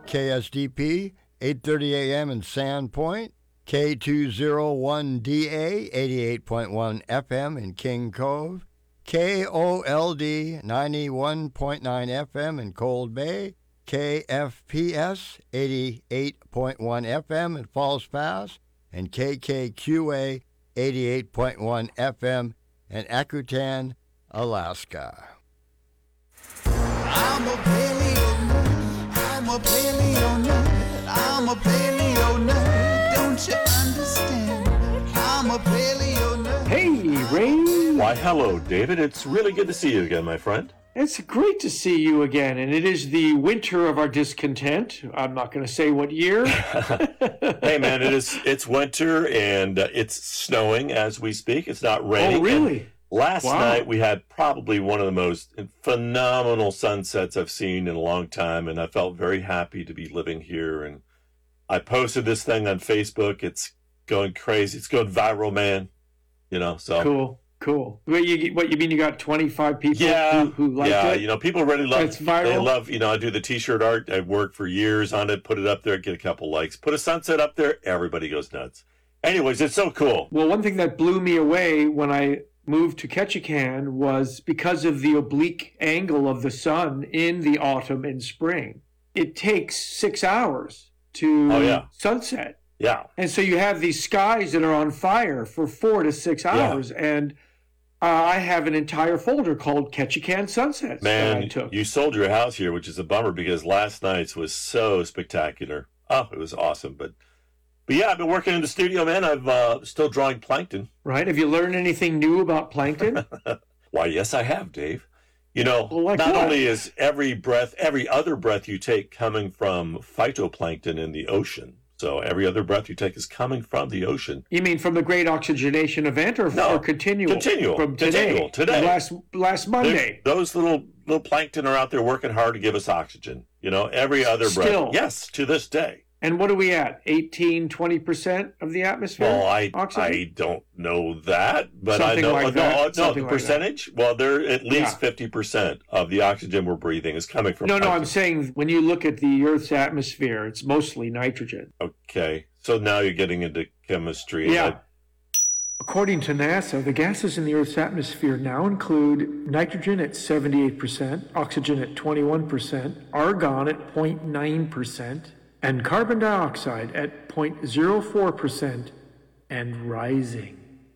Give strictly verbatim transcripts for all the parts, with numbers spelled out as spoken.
K S D P, eight thirty a.m. in Sandpoint, K two oh one D A, eighty-eight point one F M in King Cove, K O L D, ninety-one point nine F M in Cold Bay, K F P S, eighty-eight point one F M in Falls Pass, and K K Q A, eighty-eight point one F M in Akutan, Alaska. I'm a paleo nerd. I'm a paleo nerd. I'm a paleo nerd. Don't you understand? I'm a paleo nerd. Hey, Ray. Why, hello, David. It's really good to see you again, my friend. It's great to see you again, and it is the winter of our discontent. I'm not going to say what year. Hey, man, it is. It's winter, and uh, it's snowing as we speak. It's not raining. Oh, really? And last Wow. night, we had probably one of the most phenomenal sunsets I've seen in a long time, and I felt very happy to be living here. And I posted this thing on Facebook. It's going crazy. It's going viral, man. You know, so. Cool. Cool. What you, what you mean? You got twenty-five people Yeah, who, who liked yeah. it? You know, people really love. It's viral? They love. You know, I do the T-shirt art. I've worked for years on it. Put it up there, get a couple likes. Put a sunset up there, everybody goes nuts. Anyways, it's so cool. Well, one thing that blew me away when I moved to Ketchikan was because of the oblique angle of the sun in the autumn and spring. It takes six hours to Oh, yeah. sunset. Yeah. And so you have these skies that are on fire for four to six hours. And uh, I have an entire folder called Ketchikan Sunsets that I Man, took. you sold your house here, which is a bummer because last night's was so spectacular. Oh, it was awesome. But, but yeah, I've been working in the studio, man. I've uh, still drawing plankton. Right? Have you learned anything new about plankton? Why, yes, I have, Dave. You know, Well, like not what? only is every breath, every other breath you take coming from phytoplankton in the ocean. So every other breath you take is coming from the ocean. You mean from the Great Oxygenation Event or, No, or continual? continual, From today. continual, today. Last, last Monday. There's- Those little little plankton are out there working hard to give us oxygen. You know, every other Still. breath. Yes, to this day. And what are we at? eighteen, twenty percent of the atmosphere? Well, I Oxygen? I don't know that, but Something I know like no, that. no, no Something the like that. percentage. Well, there at least Yeah. fifty percent of the oxygen we're breathing is coming from. No, no, I'm plankton. saying when you look at the Earth's atmosphere, it's mostly nitrogen. Okay, so now you're getting into chemistry. and Yeah. I- According to NASA, the gases in the Earth's atmosphere now include nitrogen at seventy-eight percent, oxygen at twenty-one percent, argon at zero point nine percent, and carbon dioxide at zero point zero four percent and rising.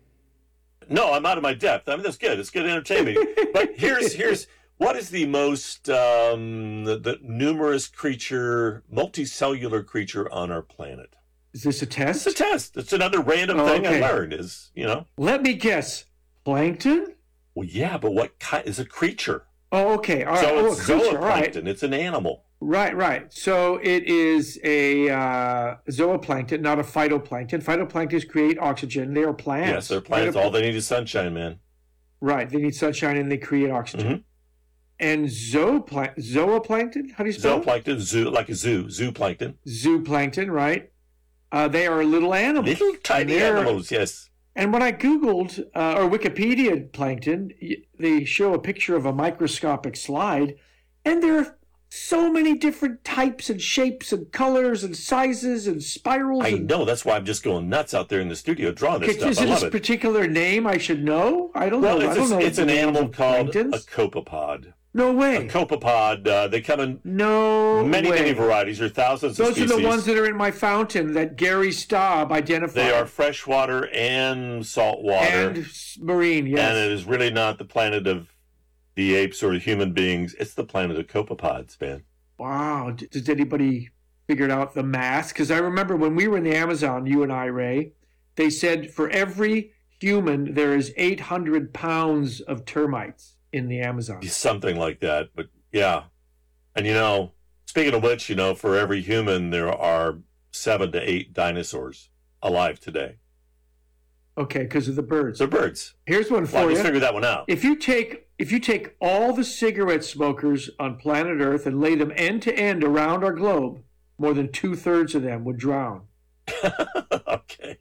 No, I'm out of my depth. I mean, that's good. It's good entertainment. But here's here's what is the most um, the, the numerous creature, multicellular creature on our planet? Is this a test? It's a test. It's another random Oh, thing okay. I learned. Is you know. Let me guess. Plankton? Well, yeah, but what kind is a creature? Oh, okay. All right. So oh, it's a creature. All right. zooplankton. It's an animal. Right, right. So it is a uh, zooplankton, not a phytoplankton. Phytoplanktons create oxygen. They are plants. Yes, they're plants. Phytopl- All they need is sunshine, man. Right. They need sunshine and they create oxygen. Mhm. And zooplank- zooplankton? How do you spell it? Zooplankton, zoo like a zoo, zooplankton. Zooplankton, right? Uh, they are little animals. Little tiny And they're- animals, yes. And when I Googled uh, or Wikipedia plankton, y- they show a picture of a microscopic slide, and there are so many different types and shapes and colors and sizes and spirals. I and know. That's why I'm just going nuts out there in the studio drawing this Is stuff. is I it love a it. particular name I should know? I don't Well, know. I it's, don't a- know. it's the an names animal of called a planktons. copepod. No A way. copepod, uh, they come in No many, way. many varieties. There are thousands Those of species. are the ones that are in my fountain that Gary Staub identified. They are freshwater and saltwater. and s- marine. Yes. And it is really not the planet of the apes or the human beings. It's the planet of copepods, man. Wow. D- Does anybody figure out the mass? Because I remember when we were in the Amazon, you and I, Ray, they said for every human, there is eight hundred pounds of termites in the Amazon. Something like that. But yeah. And you know, speaking of which, you know, for every human, there are seven to eight dinosaurs alive today. Okay, because of the birds. So birds. Here's one Well, for I you. just figured that one out. If you take if you take all the cigarette smokers on planet Earth and lay them end to end around our globe, more than two thirds of them would drown. Okay.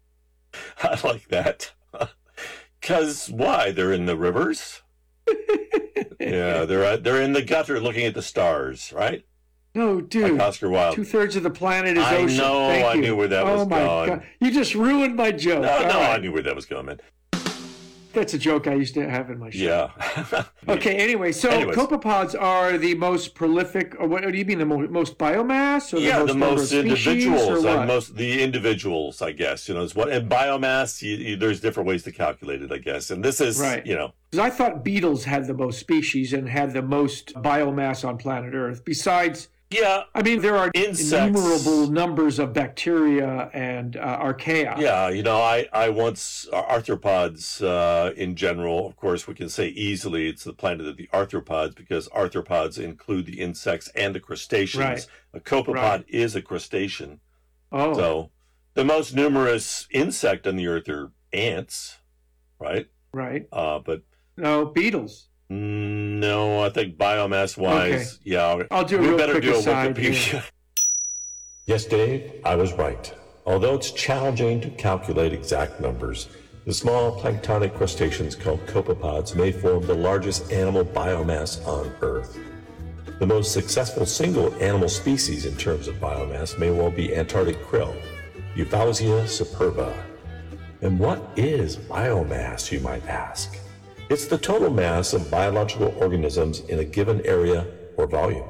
I like that. Because why? They're in the rivers? Yeah, they're uh, they're in the gutter looking at the stars, right? No, dude. Like Oscar Wilde. Two-thirds of the planet is I ocean. know, Thank I you. knew where that oh was my going. God. You just ruined my joke. No, All no, right. I knew where that was going, man. That's a joke I used to have in my show. Yeah. Okay, anyway, so Anyways. copepods are the most prolific, or what do you mean, the mo- most biomass? Or Yeah, the the most, most number of species, individuals, or and what? most the individuals, I guess. You know, is what and biomass. You, you, there's different ways to calculate it, I guess. And this is, Right. you know, Because I thought beetles had the most species and had the most biomass on planet Earth. Besides, yeah, I mean, there are Insects. innumerable numbers of bacteria and uh, archaea. yeah. You know, I I once arthropods uh, in general. Of course, we can say easily it's the planet of the arthropods because arthropods include the insects and the crustaceans. Right. A copepod Right. is a crustacean. Oh, So the most numerous insect on the earth are ants, right? right. Uh, but No, beetles. mm, no, I think biomass wise, yeah. I'll do a we real better quick do a aside Wikipedia. here. Yes, Dave, I was right. Although it's challenging to calculate exact numbers, the small planktonic crustaceans called copepods may form the largest animal biomass on Earth. The most successful single animal species in terms of biomass may well be Antarctic krill, Euphausia superba. And what is biomass, you might ask? It's the total mass of biological organisms in a given area or volume.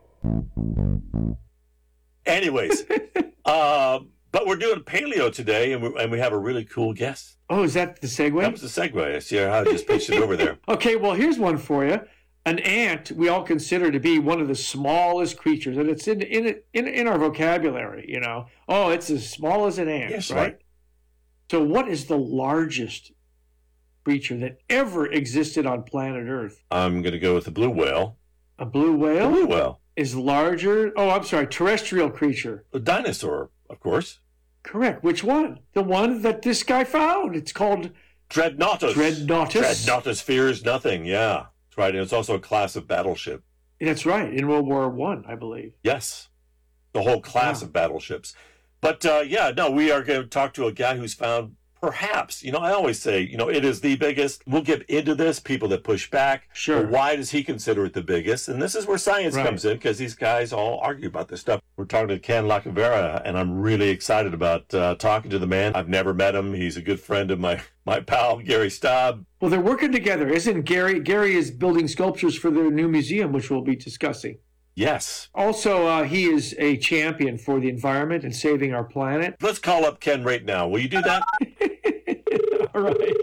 Anyways, uh, but we're doing paleo today, and we, and we have a really cool guest. Oh, is that the segue? That was the segue. I see how I just pitched it over there. Okay, well, here's one for you. An ant we all consider to be one of the smallest creatures, and it's in in in, in our vocabulary, you know. Oh, it's as small as an ant, Yes, right? right. So what is the largest creature that ever existed on planet Earth? I'm going to go with the blue whale. A blue The whale blue whale. is larger. Oh, I'm sorry, terrestrial creature. A dinosaur, of course. Correct. Which one? The one that this guy found. It's called Dreadnoughtus. Dreadnoughtus. Dreadnoughtus fears nothing. Yeah, that's right. And it's also a class of battleship. That's right, in World War One, I, I believe. Yes, the whole class Yeah. of battleships. But uh, yeah, no, we are going to talk to a guy who's found perhaps, you know, I always say, you know, it is the biggest. We'll get into this, people that push back. Sure. But why does he consider it the biggest? And this is where science Right. comes in because these guys all argue about this stuff. We're talking to Ken Lacavera, and I'm really excited about uh, talking to the man. I've never met him. He's a good friend of my, my pal, Gary Staub. Well, they're working together, isn't Gary? Gary is building sculptures for their new museum, which we'll be discussing. Yes. Also, uh, he is a champion for the environment and saving our planet. Let's call up Ken right now. Will you do that? All right.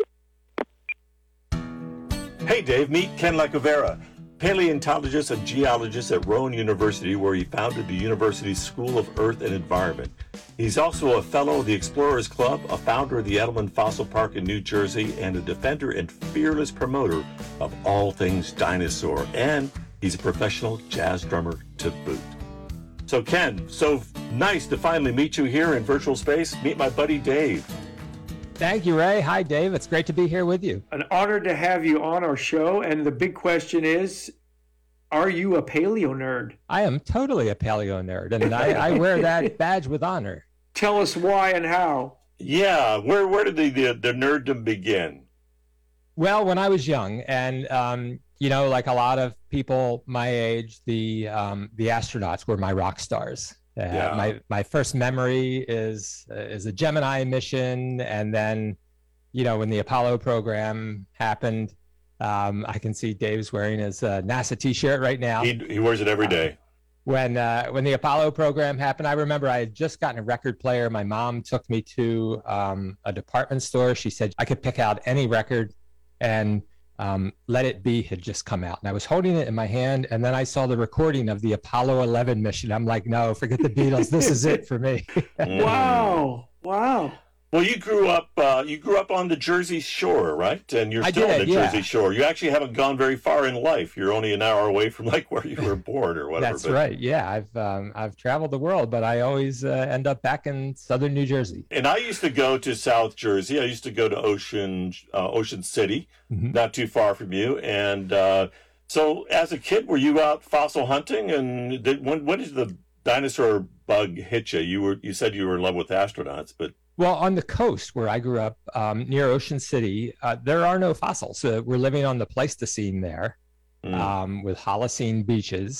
Hey, Dave, meet Ken Lacavera, paleontologist and geologist at Rowan University, where he founded the university's School of Earth and Environment. He's also a fellow of the Explorers Club, a founder of the Edelman Fossil Park in New Jersey, and a defender and fearless promoter of all things dinosaur. And he's a professional jazz drummer to boot. So, Ken, so nice to finally meet you here in virtual space. Meet my buddy Dave. Thank you, Ray. Hi, Dave. It's great to be here with you. An honor to have you on our show. And the big question is, are you a paleo nerd? I am totally a paleo nerd, and I, I wear that badge with honor. Tell us why and how. Yeah, where where did the, the, the nerddom begin? Well, when I was young, and um, you know, like a lot of people my age, the um, the astronauts were my rock stars. Uh, Yeah. My my first memory is uh, is a Gemini mission, and then, you know, when the Apollo program happened, um, I can see Dave's wearing his uh, NASA T-shirt right now. He, he wears it every day. When uh, when the Apollo program happened, I remember I had just gotten a record player. My mom took me to um, a department store. She said I could pick out any record, and um, Let It Be had just come out. And I was holding it in my hand, and then I saw the recording of the Apollo eleven mission. I'm like, no, forget the Beatles. This is it for me. Mm. Wow. Wow. Well, you grew up. Uh, you grew up on the Jersey Shore, right? And you're I still on did, the yeah. Jersey Shore. You actually haven't gone very far in life. You're only an hour away from like where you were born or whatever. That's but- right. Yeah, I've um, I've traveled the world, but I always uh, end up back in southern New Jersey. And I used to go to South Jersey. I used to go to Ocean uh, Ocean City, Mhm. not too far from you. And uh, so, as a kid, were you out fossil hunting? And did, when when did the dinosaur bug hit you? You were you said you were in love with astronauts, but Well, on the coast where I grew up, um, near Ocean City, uh, there are no fossils. Uh, we're living on the Pleistocene there, mm, um, with Holocene beaches.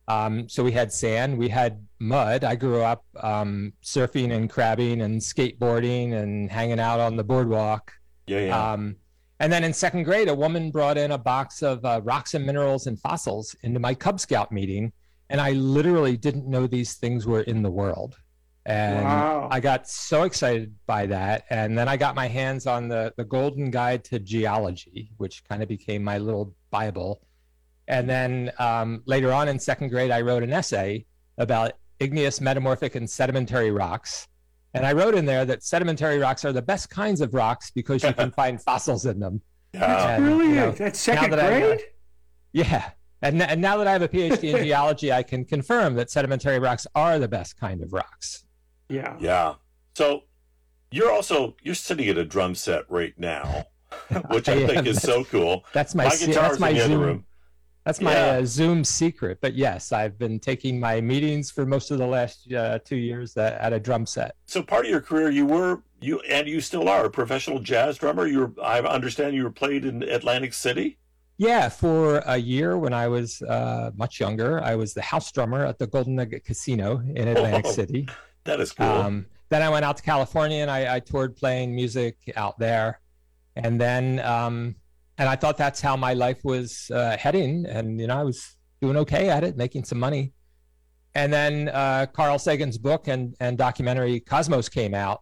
Um, so we had sand, we had mud. I grew up um, surfing and crabbing and skateboarding and hanging out on the boardwalk. Yeah, yeah. Um, and then in second grade, a woman brought in a box of uh, rocks and minerals and fossils into my Cub Scout meeting. And I literally didn't know these things were in the world. And Wow. I got so excited by that. And then I got my hands on the, the Golden Guide to Geology, which kind of became my little Bible. And then um, later on in second grade, I wrote an essay about igneous, metamorphic, and sedimentary rocks. And I wrote in there that sedimentary rocks are the best kinds of rocks because you can find fossils in them. Yeah. And, Brilliant. you know, That's second now that I, uh, grade? Yeah. And, and now that I have a PhD in geology, I can confirm that sedimentary rocks are the best kind of rocks. Yeah. Yeah. So you're also you're sitting at a drum set right now, which I, I think am. is so cool. That's my, My se- guitar's that's my in the other Zoom. room. That's my Yeah. uh, Zoom secret. But yes, I've been taking my meetings for most of the last uh, two years at, at a drum set. So part of your career, you were you and you still are a professional jazz drummer. You were, I understand you were played in Atlantic City. Yeah, for a year when I was uh, much younger, I was the house drummer at the Golden Nugget Casino in Atlantic Oh, City. That is cool. Um, then I went out to California and I, I toured playing music out there. And then, um, and I thought that's how my life was uh, heading. And, you know, I was doing okay at it, making some money. And then uh, Carl Sagan's book and, and documentary Cosmos came out.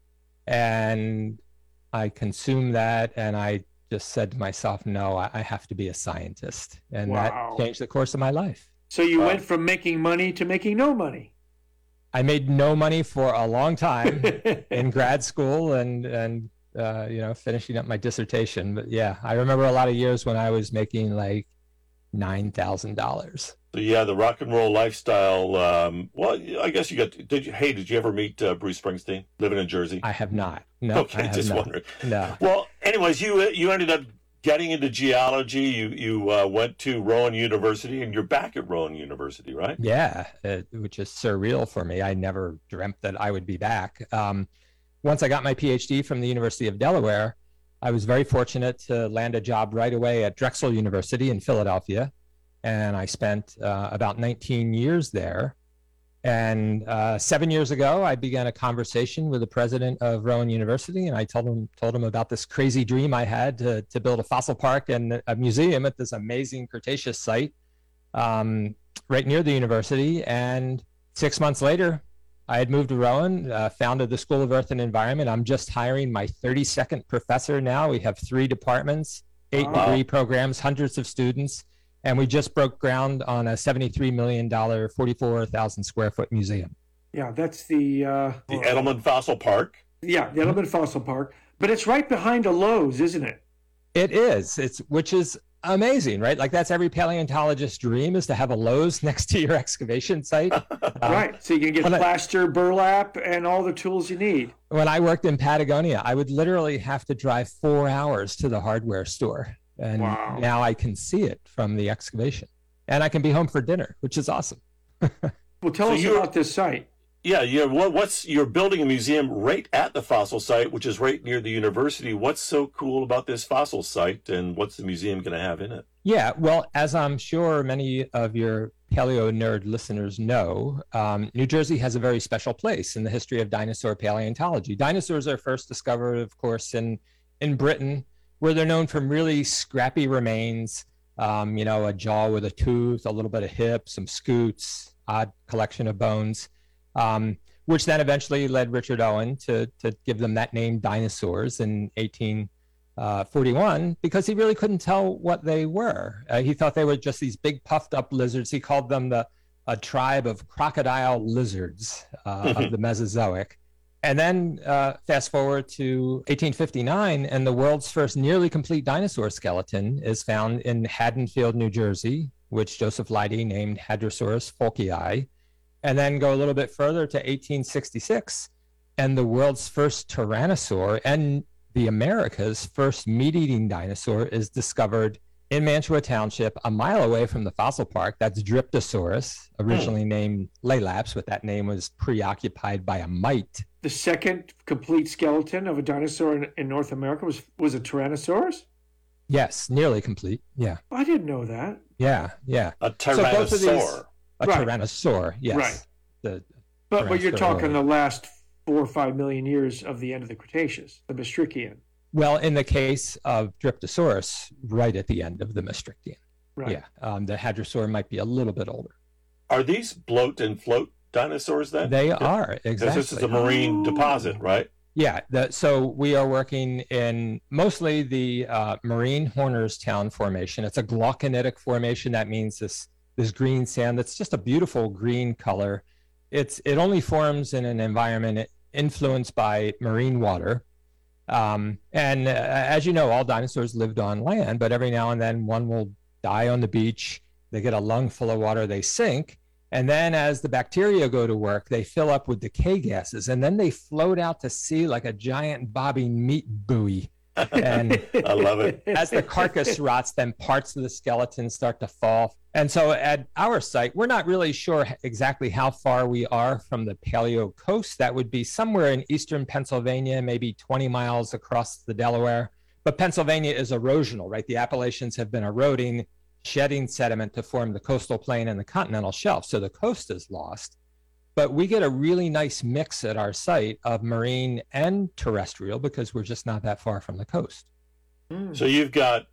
And I consumed that and I just said to myself, no, I, I have to be a scientist. And Wow. that changed the course of my life. So you Wow. went from making money to making no money. I made no money for a long time in grad school and, and uh, you know, finishing up my dissertation. But yeah, I remember a lot of years when I was making like nine thousand dollars. So yeah, the rock and roll lifestyle. Um, well, I guess you got. Did you? Hey, did you ever meet uh, Bruce Springsteen living in Jersey? I have not. No, I okay, have just not. wondering. No. Well, anyways, you you ended up getting into geology. You you uh, went to Rowan University, and you're back at Rowan University, right? Yeah, it, which is surreal for me. I never dreamt that I would be back. Um, once I got my PhD from the University of Delaware, I was very fortunate to land a job right away at Drexel University in Philadelphia. And I spent uh, about nineteen years there. And uh, seven years ago, I began a conversation with the president of Rowan University, and I told him told him about this crazy dream I had to to build a fossil park and a museum at this amazing Cretaceous site um, right near the university. And six months later, I had moved to Rowan, uh, founded the School of Earth and Environment. I'm just hiring my thirty-second professor now. We have three departments, eight Wow. degree programs, hundreds of students. And we just broke ground on a seventy-three million dollars, forty-four thousand square foot museum. Yeah, that's the uh, The Edelman Fossil Park. yeah, the Edelman Fossil Park. But it's right behind a Lowe's, isn't it? It is, it's which is amazing, right? Like that's every paleontologist's dream is to have a Lowe's next to your excavation site. Uh, Right. So you can get when I- plaster, burlap, and all the tools you need. When I worked in Patagonia, I would literally have to drive four hours to the hardware store. And Wow. now I can see it from the excavation. And I can be home for dinner, which is awesome. Well, tell So us you're- about this site. Yeah, yeah. What, what's you're building a museum right at the fossil site, which is right near the university. What's so cool about this fossil site, and what's the museum going to have in it? Yeah, well, as I'm sure many of your paleo nerd listeners know, um, New Jersey has a very special place in the history of dinosaur paleontology. Dinosaurs are first discovered, of course, in, in Britain, where they're known from really scrappy remains, um, you know, a jaw with a tooth, a little bit of hip, some scoots, odd collection of bones, um, which then eventually led Richard Owen to, to give them that name dinosaurs in eighteen forty-one, because he really couldn't tell what they were. Uh, he thought they were just these big puffed up lizards. He called them the a tribe of crocodile lizards uh, of the Mesozoic. And then uh, fast forward to eighteen fifty-nine, and the world's first nearly complete dinosaur skeleton is found in Haddonfield, New Jersey, which Joseph Leidy named Hadrosaurus folkii. And then go a little bit further to eighteen sixty-six, and the world's first tyrannosaur and the America's first meat-eating dinosaur is discovered in Mantua Township, a mile away from the fossil park. That's Dryptosaurus, originally hmm. named Laelaps, but that name was preoccupied by a mite. The second complete skeleton of a dinosaur in, in North America was, was a Tyrannosaurus? Yes, nearly complete. Yeah. I didn't know that. Yeah, yeah. A tyrannosaur. So both of these, a Right. Tyrannosaur, yes. Right. The, But but you're Tyrannosaur talking the really. last four or five million years of the end of the Cretaceous, the Maastrichtian. Well, in the case of Dryptosaurus, right at the end of the Maastrichtian. Right. Yeah. Um, the Hadrosaur might be a little bit older. Are these bloat and float dinosaurs then? They are, Because exactly. this is a marine Oh. deposit, right? Yeah, the, so we are working in mostly the uh, marine Hornerstown formation. It's a glauconitic formation. That means this this green sand that's just a beautiful green color. It's it only forms in an environment influenced by marine water. Um, and uh, as you know, all dinosaurs lived on land, but every now and then one will die on the beach. They get a lung full of water, they sink. And then as the bacteria go to work, they fill up with decay gases, and then they float out to sea like a giant bobbing meat buoy. And I love it. as the carcass rots, then parts of the skeleton start to fall. And so at our site, we're not really sure exactly how far we are from the Paleo coast. That would be somewhere in eastern Pennsylvania, maybe twenty miles across the Delaware. But Pennsylvania is erosional, right? The Appalachians have been eroding, shedding sediment to form the coastal plain and the continental shelf. So the coast is lost. But we get a really nice mix at our site of marine and terrestrial because we're just not that far from the coast. So you've got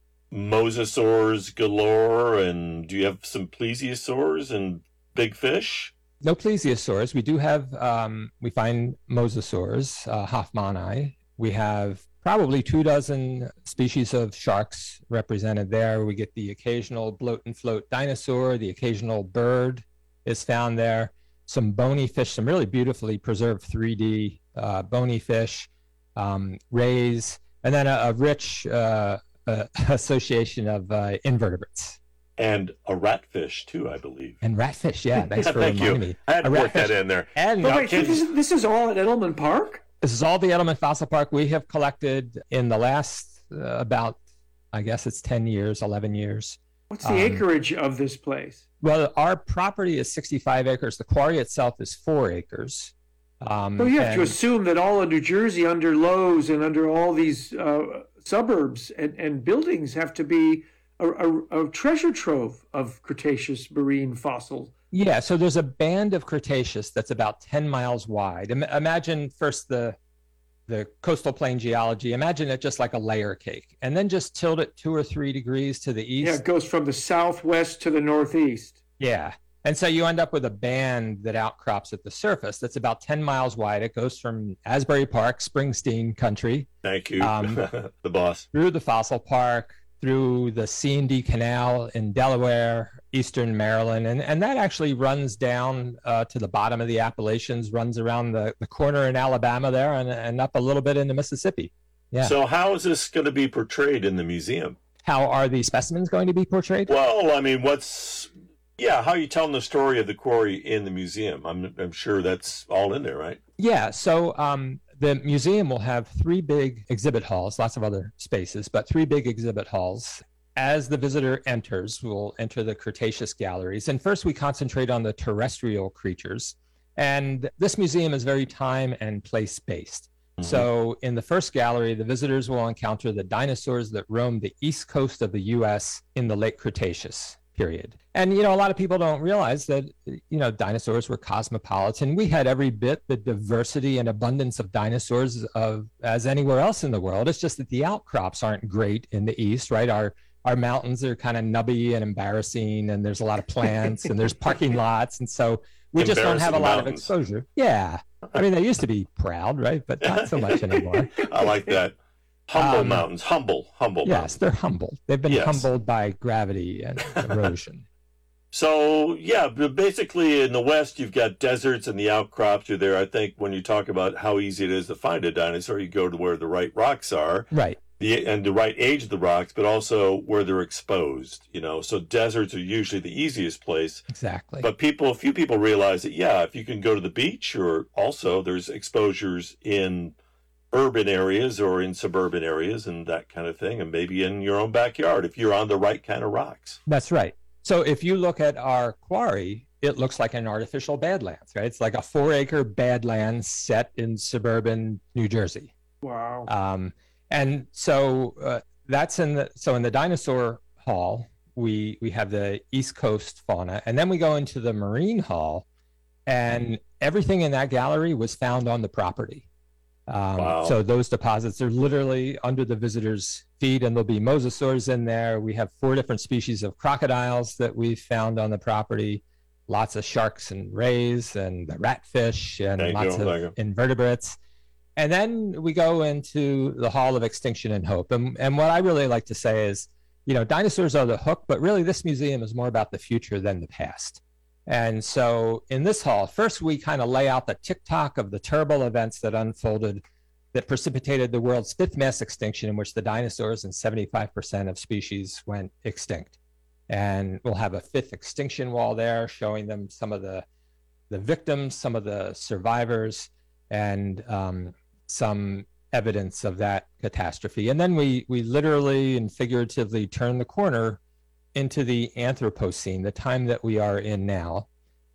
mosasaurs galore, and do you have some plesiosaurs and big fish? No plesiosaurs. We do have, um, we find mosasaurs, uh, Hoffmanni. We have probably two dozen species of sharks represented there. We get the occasional bloat and float dinosaur, the occasional bird is found there. Some bony fish, some really beautifully preserved three D uh, bony fish, um, rays, and then a, a rich uh, uh, association of uh, invertebrates. And a ratfish too, I believe. And ratfish, yeah, thanks for Thank reminding you. me. I had to A work ratfish. that in there. And But Now, wait, so can- this is, this is all at Edelman Park? this is all the Edelman Fossil Park we have collected in the last uh, about, I guess it's ten years, eleven years. What's the Um, acreage of this place? Well, our property is sixty-five acres. The quarry itself is four acres. Um, So you have to and- assume that all of New Jersey under Lowe's and under all these uh, suburbs and, and buildings have to be a, a, a treasure trove of Cretaceous marine fossils. Yeah, so there's a band of Cretaceous that's about ten miles wide. Im- imagine first the the coastal plain geology. Imagine it just like a layer cake, and then just tilt it two or three degrees to the Yeah, east. it goes from the southwest to the northeast. Yeah. And so you end up with a band that outcrops at the surface that's about ten miles wide. It goes from Asbury Park, Springsteen country, Thank you, Um, the boss. through the Fossil Park, through the C and D Canal in Delaware, eastern Maryland, and, and that actually runs down uh, to the bottom of the Appalachians, runs around the, the corner in Alabama there, and, and up a little bit into Mississippi. Yeah. So how is this going to be portrayed in the museum? How are the specimens going to be portrayed? Well, I mean, what's yeah? How are you telling the story of the quarry in the museum? I'm I'm sure that's all in there, right? Yeah, so um, the museum will have three big exhibit halls, lots of other spaces, but three big exhibit halls. As the visitor enters, we'll enter the Cretaceous galleries. And first, we concentrate on the terrestrial creatures. And this museum is very time and place based. Mhm. So, in the first gallery, the visitors will encounter the dinosaurs that roamed the east coast of the U S in the late Cretaceous period. And, you know, a lot of people don't realize that, you know, dinosaurs were cosmopolitan. We had every bit the diversity and abundance of dinosaurs of, as anywhere else in the world. It's just that the outcrops aren't great in the east, right? Our our mountains are kind of nubby and embarrassing, and there's a lot of plants and there's parking lots. And so we just don't have a Embarrassing lot of mountains. exposure. Yeah. I mean, they used to be proud, right? But not so much anymore. I like that. Humble Um, mountains, humble, humble Yes, mountains. they're humble. They've been Yes. humbled by gravity and erosion. So yeah, but basically in the West you've got deserts and the outcrops are there. I think when you talk about how easy it is to find a dinosaur, you go to where the right rocks are, Right. the and the right age of the rocks, but also where they're exposed. You know, so deserts are usually the easiest place. Exactly. But people, a few people realize that yeah, if you can go to the beach, or also there's exposures in urban areas or in suburban areas and that kind of thing, and maybe in your own backyard if you're on the right kind of rocks. That's right. So if you look at our quarry, it looks like an artificial badlands, right? It's like a four acre badlands set in suburban New Jersey. Wow. Um, and so uh, that's in the, so in the dinosaur hall, we we have the East Coast fauna, and then we go into the Marine Hall, and everything in that gallery was found on the property. Um, Wow. So those deposits are literally under the visitors' feet, and there'll be mosasaurs in there. We have four different species of crocodiles that we found on the property, lots of sharks and rays and the ratfish and Thank lots you, of thank you. invertebrates. And then we go into the Hall of Extinction and Hope. And, and what I really like to say is, you know, dinosaurs are the hook, but really this museum is more about the future than the past. And so in this hall, first we kind of lay out the tick-tock of the terrible events that unfolded that precipitated the world's fifth mass extinction, in which the dinosaurs and seventy-five percent of species went extinct. And we'll have a fifth extinction wall there showing them some of the, the victims, some of the survivors, and um, some evidence of that catastrophe. And then we, we literally and figuratively turn the corner into the Anthropocene, the time that we are in now.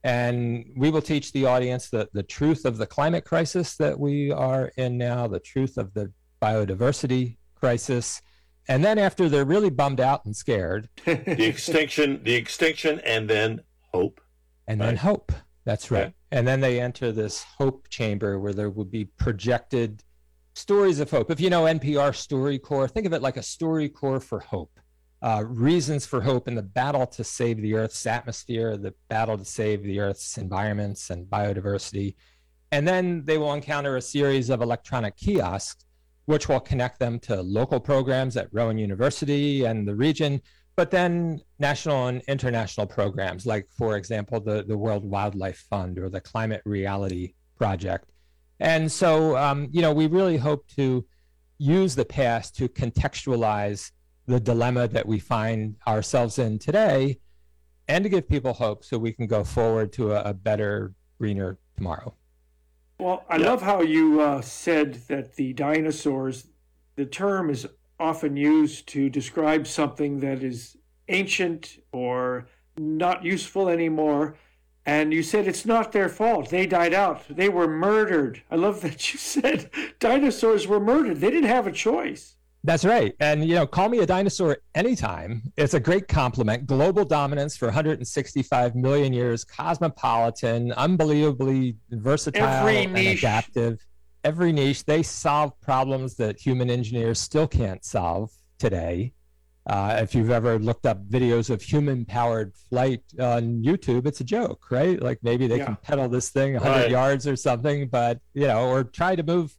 And we will teach the audience the, the truth of the climate crisis that we are in now, the truth of the biodiversity crisis. And then after they're really bummed out and scared, The extinction, the extinction, and then hope. and then Right. hope. That's right. Okay. And then they enter this hope chamber where there will be projected stories of hope. If you know N P R StoryCorps, think of it like a StoryCorps for hope. Uh, reasons for hope in the battle to save the Earth's atmosphere, the battle to save the Earth's environments and biodiversity. And then they will encounter a series of electronic kiosks, which will connect them to local programs at Rowan University and the region, but then national and international programs, like, for example, the, the World Wildlife Fund or the Climate Reality Project. And so, um, you know, we really hope to use the past to contextualize the dilemma that we find ourselves in today, and to give people hope so we can go forward to a, a better, greener tomorrow. Well, I Yeah. love how you uh, said that the dinosaurs, the term is often used to describe something that is ancient or not useful anymore. And you said it's not their fault. They died out. They were murdered. I love that you said dinosaurs were murdered. They didn't have a choice. That's right. And, you know, call me a dinosaur anytime. It's a great compliment. Global dominance for one hundred sixty-five million years, cosmopolitan, unbelievably versatile Every and niche. adaptive. Every niche. They solve problems that human engineers still can't solve today. Uh, if you've ever looked up videos of human-powered flight on YouTube, it's a joke, right? Like maybe they Yeah. can pedal this thing one hundred Right. yards or something, but, you know, or try to move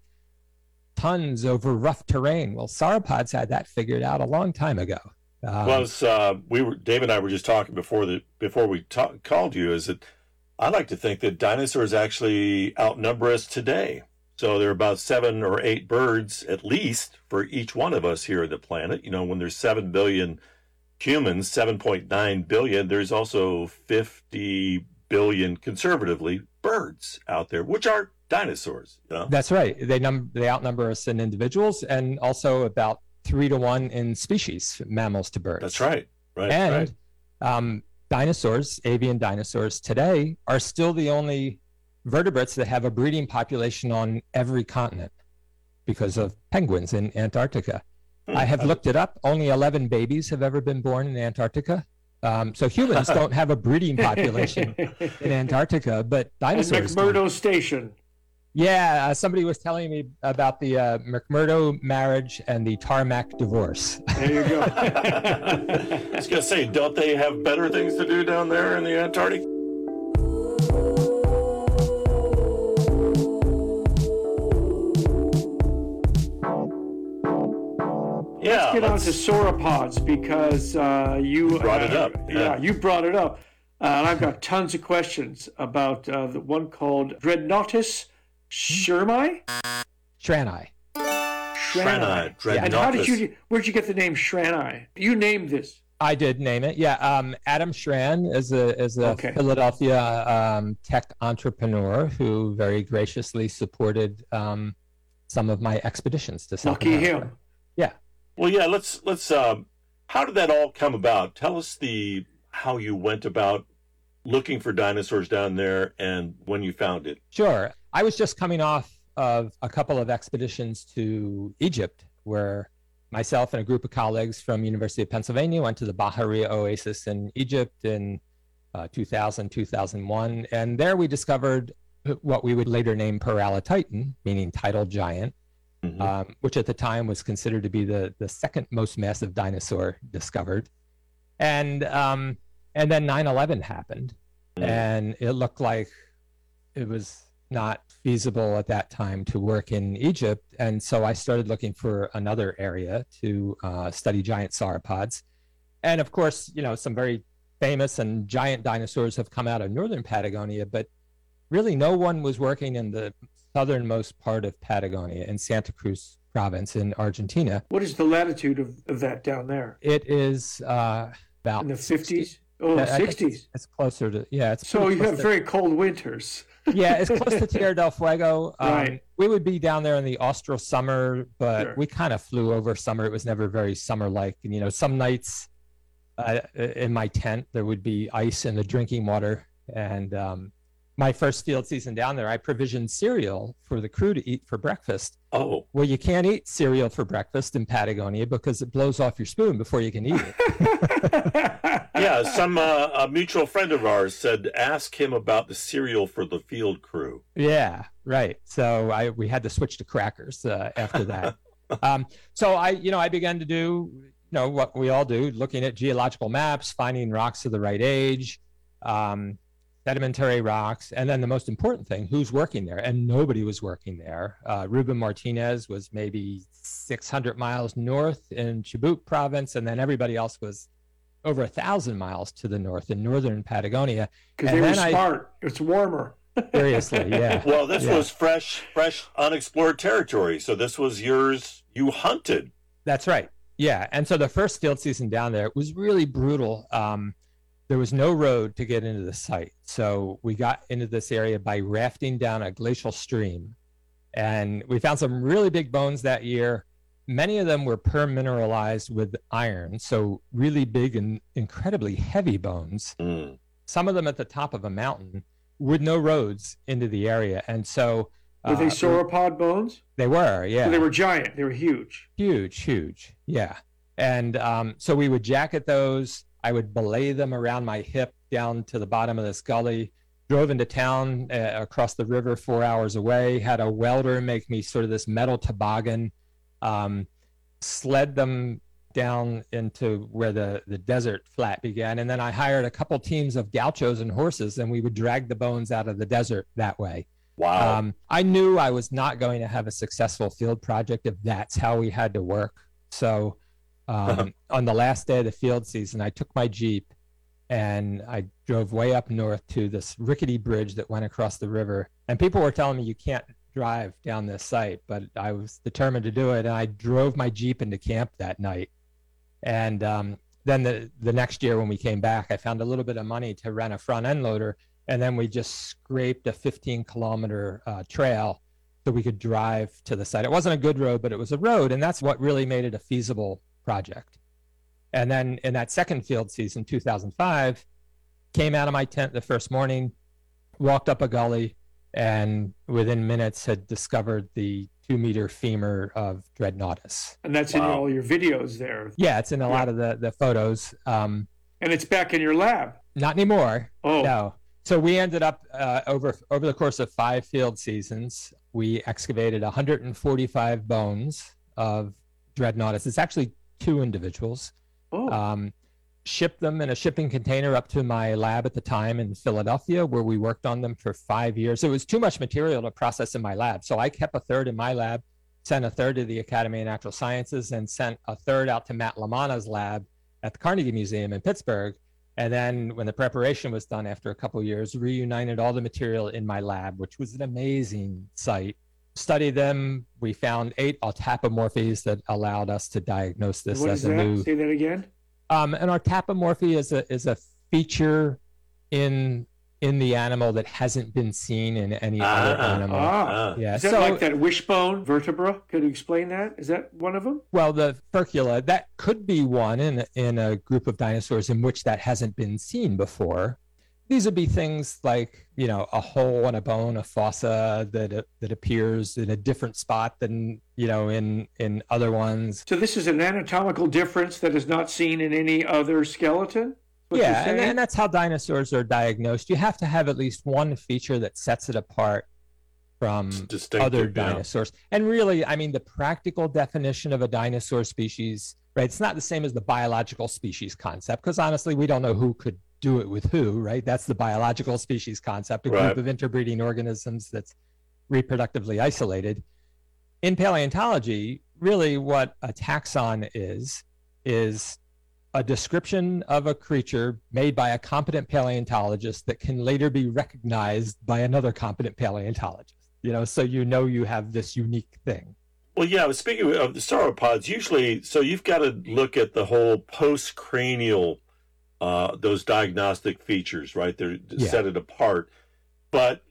tons over rough terrain. Well, sauropods had that figured out a long time ago. Um, Plus, uh, we were Dave and I were just talking before the before we ta- called you. Is that I like to think that dinosaurs actually outnumber us today. So there are about seven or eight birds at least for each one of us here on the planet. You know, when there's seven billion humans, seven point nine billion, there's also fifty billion conservatively birds out there, which are dinosaurs. You know? That's right. They num- they outnumber us in individuals, and also about three to one in species, mammals to birds. That's right. Right. And right. um, dinosaurs, avian dinosaurs today, are still the only vertebrates that have a breeding population on every continent because of penguins in Antarctica. Hmm. I have looked it up. Only eleven babies have ever been born in Antarctica. Um, so humans don't have a breeding population in Antarctica, but And dinosaurs do. McMurdo Station. Yeah, uh, somebody was telling me about the uh, McMurdo marriage and the Tarmac divorce. There you go. I was gonna say, don't they have better things to do down there in the Antarctic? Yeah, Get on let's- to sauropods because uh, you brought it uh, up, Yeah. yeah. you brought it up. Uh, and I've got tons of questions about uh, the one called Dreadnoughtus Shermai. Shrani. Shrani, And how did Dreadnoughtus. you? Where'd you get the name Shrani? You named this. I did name it. Yeah, um, Adam Schran is a is a Okay. Philadelphia um, tech entrepreneur who very graciously supported um, some of my expeditions to South Lucky America. him. Yeah. Well, yeah. Let's let's. Um, how did that all come about? Tell us the how you went about looking for dinosaurs down there and when you found it. Sure. I was just coming off of a couple of expeditions to Egypt where myself and a group of colleagues from University of Pennsylvania went to the Bahariya Oasis in Egypt in uh, two thousand, two thousand one. And there we discovered what we would later name Paralititan, meaning tidal giant, mm-hmm. um, which at the time was considered to be the, the second most massive dinosaur discovered. And um, and then nine eleven happened, mm-hmm. and it looked like it was not feasible at that time to work in Egypt. And so I started looking for another area to uh, study giant sauropods. And of course, you know, some very famous and giant dinosaurs have come out of northern Patagonia, but really no one was working in the southernmost part of Patagonia in Santa Cruz province in Argentina. What is the latitude of, of that down there? It is uh, about in the fifties? Oh, uh, sixties. It's, it's closer to, yeah. It's so you have to, very cold winters. Yeah, it's close to Tierra del Fuego. Um, right. We would be down there in the austral summer, but Sure. we kind of flew over summer. It was never very summer-like. And, you know, some nights uh, in my tent, there would be ice in the drinking water. And um, my first field season down there, I provisioned cereal for the crew to eat for breakfast. Oh. Well, you can't eat cereal for breakfast in Patagonia because it blows off your spoon before you can eat it. Yeah, some uh, a mutual friend of ours said, ask him about the cereal for the field crew. Yeah, right. So I we had to switch to crackers uh, after that. um, so I, you know, I began to do, you know, what we all do, looking at geological maps, finding rocks of the right age, um, sedimentary rocks, and then the most important thing, who's working there? And nobody was working there. Uh, Ruben Martinez was maybe six hundred miles north in Chubut province, and then everybody else was over a thousand miles to the north in northern Patagonia. Because they were smart. I, it's warmer. Seriously, yeah. Well, this yeah. was fresh, fresh, unexplored territory. So this was yours. You hunted. That's right. Yeah. And so the first field season down there was really brutal. Um, there was no road to get into the site. So we got into this area by rafting down a glacial stream. And we found some really big bones that year. Many of them were permineralized with iron, so really big and incredibly heavy bones. Mm. Some of them at the top of a mountain with no roads into the area. And so... Were they uh, sauropod bones? They were, yeah. So they were giant. They were huge. Huge, huge, yeah. And um, so we would jacket those. I would belay them around my hip down to the bottom of this gully. Drove into town uh, across the river four hours away. Had a welder make me sort of this metal toboggan. Um, sled them down into where the, the desert flat began. And then I hired a couple teams of gauchos and horses, and we would drag the bones out of the desert that way. Wow. Um, I knew I was not going to have a successful field project if that's how we had to work. So um, on the last day of the field season, I took my Jeep and I drove way up north to this rickety bridge that went across the river. And people were telling me, you can't drive down this site, but I was determined to do it. And I drove my Jeep into camp that night. And um, then the, the next year when we came back, I found a little bit of money to rent a front end loader. And then we just scraped a fifteen kilometer uh, trail so we could drive to the site. It wasn't a good road, but it was a road. And that's what really made it a feasible project. And then in that second field season, two thousand five, came out of my tent the first morning, walked up a gully, and within minutes had discovered the two meter femur of Dreadnoughtus. And that's Wow. in all your videos there. Yeah, it's in a Yeah. lot of the, the photos. Um, And it's back in your lab. not anymore. Oh, No. So we ended up uh, over over the course of five field seasons, we excavated one hundred forty-five bones of Dreadnoughtus. It's actually two individuals. oh. Um, shipped them in a shipping container up to my lab at the time in Philadelphia, where we worked on them for five years. It was too much material to process in my lab. So I kept a third in my lab, sent a third to the Academy of Natural Sciences, and sent a third out to Matt Lamana's lab at the Carnegie Museum in Pittsburgh. And then when the preparation was done after a couple of years, reunited all the material in my lab, which was an amazing site. Studied them. We found eight autapomorphies that allowed us to diagnose this What as is a that? new... Say that again. Um, an autapomorphy is a is a feature in in the animal that hasn't been seen in any Ah, other animal. Ah, Yeah. is that So, like that wishbone vertebra? Could you explain that? Is that one of them? well, the furcula, that could be one in in a group of dinosaurs in which that hasn't been seen before. these would be things like, you know, a hole in a bone, a fossa that that appears in a different spot than, you know, in in other ones. So this is an anatomical difference that is not seen in any other skeleton? What Yeah, you're and, saying? and that's how dinosaurs are diagnosed. You have to have at least one feature that sets it apart from Distinctive, other yeah. dinosaurs. And really, I mean, the practical definition of a dinosaur species, right? It's not the same as the biological species concept, because honestly, we don't know who could do it with who, right? That's the biological species concept, a Right. group of interbreeding organisms that's reproductively isolated. In paleontology, really what a taxon is, is a description of a creature made by a competent paleontologist that can later be recognized by another competent paleontologist. You know, so you know you have this unique thing. Well, yeah, speaking of the sauropods, usually, so you've got to look at the whole postcranial, uh, those diagnostic features, right? They're Yeah. set it apart. But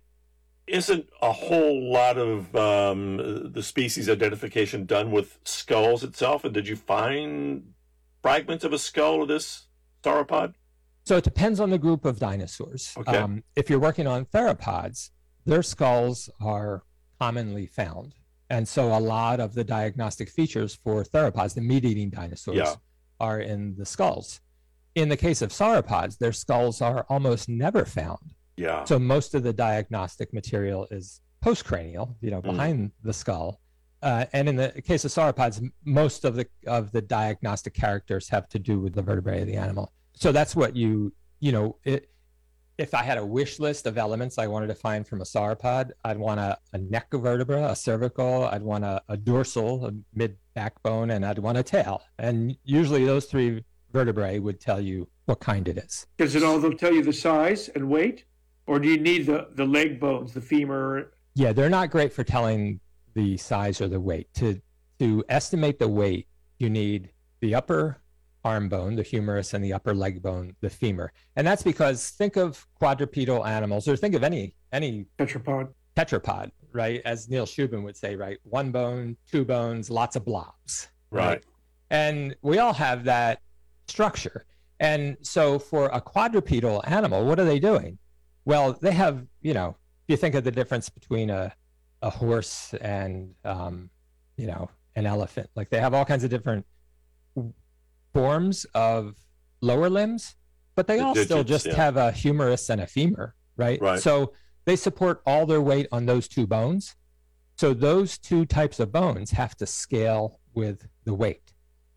isn't a whole lot of um, the species identification done with skulls itself? And did you find fragments of a skull of this sauropod? So it depends on the group of dinosaurs. Okay. Um, if you're working on theropods, their skulls are commonly found. And so a lot of the diagnostic features for theropods, the meat-eating dinosaurs, Yeah. are in the skulls. In the case of sauropods, their skulls are almost never found. Yeah. So most of the diagnostic material is postcranial, you know, Mm. behind the skull. Uh, and in the case of sauropods, m- most of the of the diagnostic characters have to do with the vertebrae of the animal. So that's what you, you know, it, if I had a wish list of elements I wanted to find from a sauropod, I'd want a, a neck vertebra, a cervical, I'd want a, a dorsal, a mid backbone, and I'd want a tail. And usually those three vertebrae would tell you what kind it is. Does it all tell you the size and weight? Or do you need the, the leg bones, the femur? Yeah, they're not great for telling the size or the weight. To to estimate the weight, you need the upper arm bone, the humerus, and the upper leg bone, the femur. And that's because think of quadrupedal animals, or think of any any Tetrapod. tetrapod, right? As Neil Shubin would say, right? One bone, two bones, lots of blobs. Right. And we all have that structure. And so for a quadrupedal animal, what are they doing? Well, they have, you know, if you think of the difference between a, a horse and, um, you know, an elephant, like they have all kinds of different forms of lower limbs, but they The all still digits, just yeah. have a humerus and a femur, right? Right. So they support all their weight on those two bones. So those two types of bones have to scale with the weight.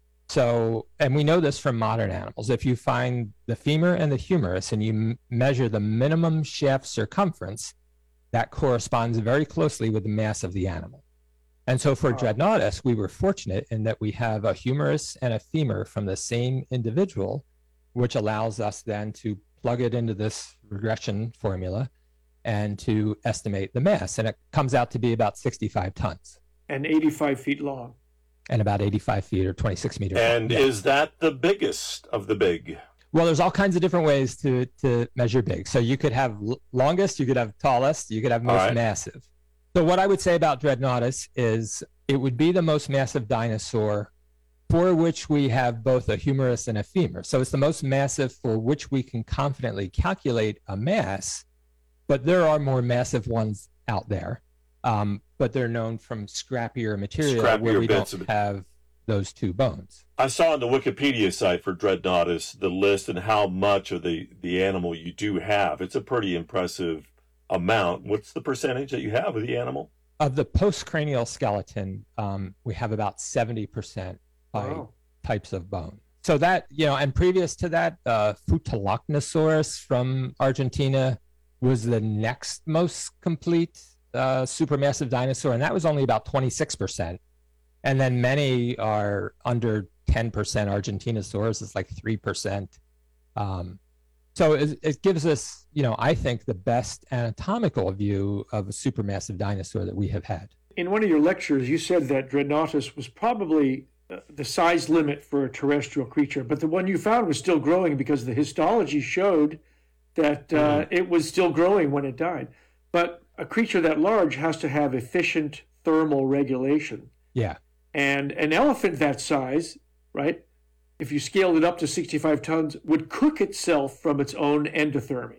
So, and we know this from modern animals. If you find the femur and the humerus and you m- measure the minimum shaft circumference, that corresponds very closely with the mass of the animal. And so for Wow. Dreadnoughtus, we were fortunate in that we have a humerus and a femur from the same individual, which allows us then to plug it into this regression formula and to estimate the mass. And it comes out to be about sixty-five tons And eighty-five feet long. and about eighty-five feet or twenty-six meters. And Yeah. is that the biggest of the big? Well, there's all kinds of different ways to to measure big. So you could have l- longest, you could have tallest, you could have All most right. massive. So what I would say about Dreadnoughtus is it would be the most massive dinosaur for which we have both a humerus and a femur. So it's the most massive for which we can confidently calculate a mass, but there are more massive ones out there. Um, but they're known from scrappier material where Scrappier we bits don't of- have those two bones. I saw on the Wikipedia site for Dreadnoughtus the list and how much of the, the animal you do have. It's a pretty impressive amount. What's the percentage that you have of the animal? Of the postcranial skeleton, um, we have about seventy percent by Wow. types of bone. So that, you know, and previous to that, uh, Futalochnosaurus from Argentina was the next most complete uh, supermassive dinosaur, and that was only about twenty-six percent. And then many are under ten percent. Argentinosaurus is like three percent. Um, so it, it gives us, you know, I think the best anatomical view of a supermassive dinosaur that we have had. In one of your lectures, you said that Dreadnoughtus was probably uh, the size limit for a terrestrial creature, but the one you found was still growing because the histology showed that uh, it was still growing when it died. But a creature that large has to have efficient thermal regulation. Yeah. And an elephant that size, right, if you scaled it up to sixty-five tons, would cook itself from its own endothermy.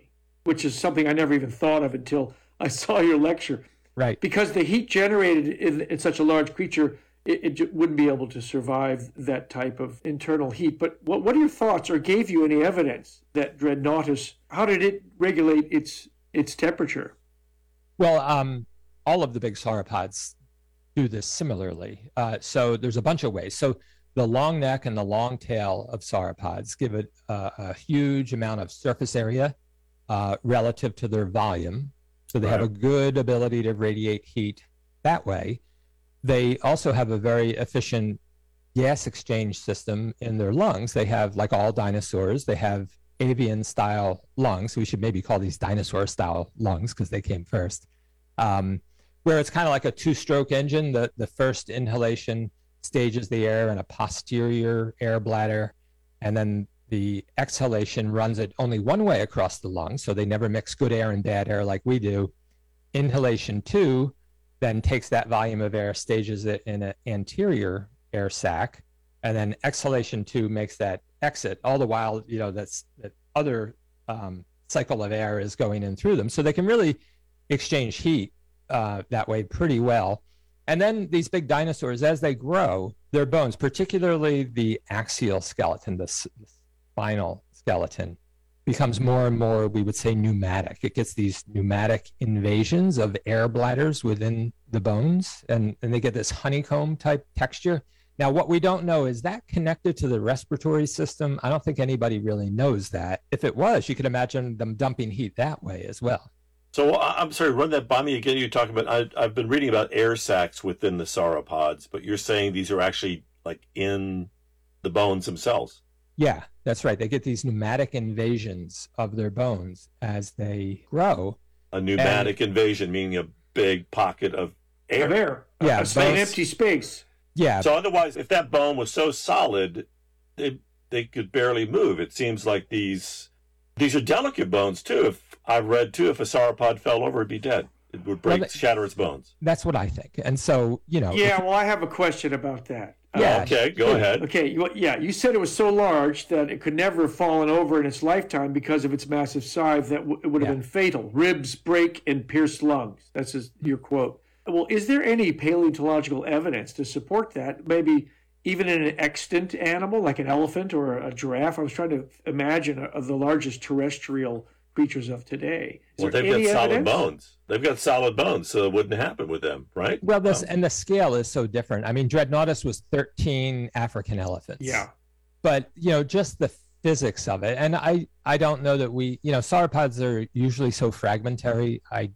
which is something I never even thought of until I saw your lecture. Right. Because the heat generated in, in such a large creature, it, it wouldn't be able to survive that type of internal heat. But what, what are your thoughts, or gave you any evidence that Dreadnoughtus, how did it regulate its its temperature? Well, um, all of the big sauropods do this similarly. Uh, so there's a bunch of ways. So the long neck and the long tail of sauropods give it uh, a huge amount of surface area uh, relative to their volume. So they Right. have a good ability to radiate heat that way. They also have a very efficient gas exchange system in their lungs. They have, like all dinosaurs, they have avian style lungs. We should maybe call these dinosaur style lungs because they came first. Um, where it's kind of like a two-stroke engine. The, the first inhalation stages the air in a posterior air bladder, and then the exhalation runs it only one way across the lungs, so they never mix good air and bad air like we do. Inhalation two then takes that volume of air, stages it in an anterior air sac, and then exhalation two makes that exit. All the while, you know, that's that other um, cycle of air is going in through them, so they can really exchange heat uh, that way pretty well. And then these big dinosaurs, as they grow, their bones, particularly the axial skeleton, the, s- the spinal skeleton, becomes more and more, we would say, pneumatic. It gets these pneumatic invasions of air bladders within the bones, and, and they get this honeycomb type texture. Now, what we don't know, is that connected to the respiratory system? I don't think anybody really knows that. If it was, you could imagine them dumping heat that way as well. So I- I'm sorry, run that by me again. You're talking about, I, I've been reading about air sacs within the sauropods, but you're saying these are actually like in the bones themselves. Yeah, that's right. They get these pneumatic invasions of their bones as they grow. A pneumatic invasion, meaning a big pocket of air. Of air. Yeah, A, a, an both- empty space. Yeah, So otherwise, if that bone was so solid, they they could barely move. It seems like these these are delicate bones too. If I read too, if a sauropod fell over, it'd be dead. It would break, Well, they- shatter its bones. that's what I think. And so, you know, Yeah, if- well, I have a question about that. Yeah. Okay, go sure. ahead. Okay, you, yeah, you said it was so large that it could never have fallen over in its lifetime because of its massive size, that w- it would have Yeah. been fatal. Ribs break and pierce lungs. That's his, your quote. Well, is there any paleontological evidence to support that? Maybe even in an extant animal like an elephant or a giraffe? I was trying to imagine a, of the largest terrestrial creatures of today. Is Well, there they've got any solid evidence? bones. They've got solid bones, so it wouldn't happen with them, right? well, this Um, and the scale is so different. I mean, Dreadnoughtus was thirteen African elephants. Yeah. But, you know, just the physics of it. And I, I don't know that we, you know, sauropods are usually so fragmentary. I,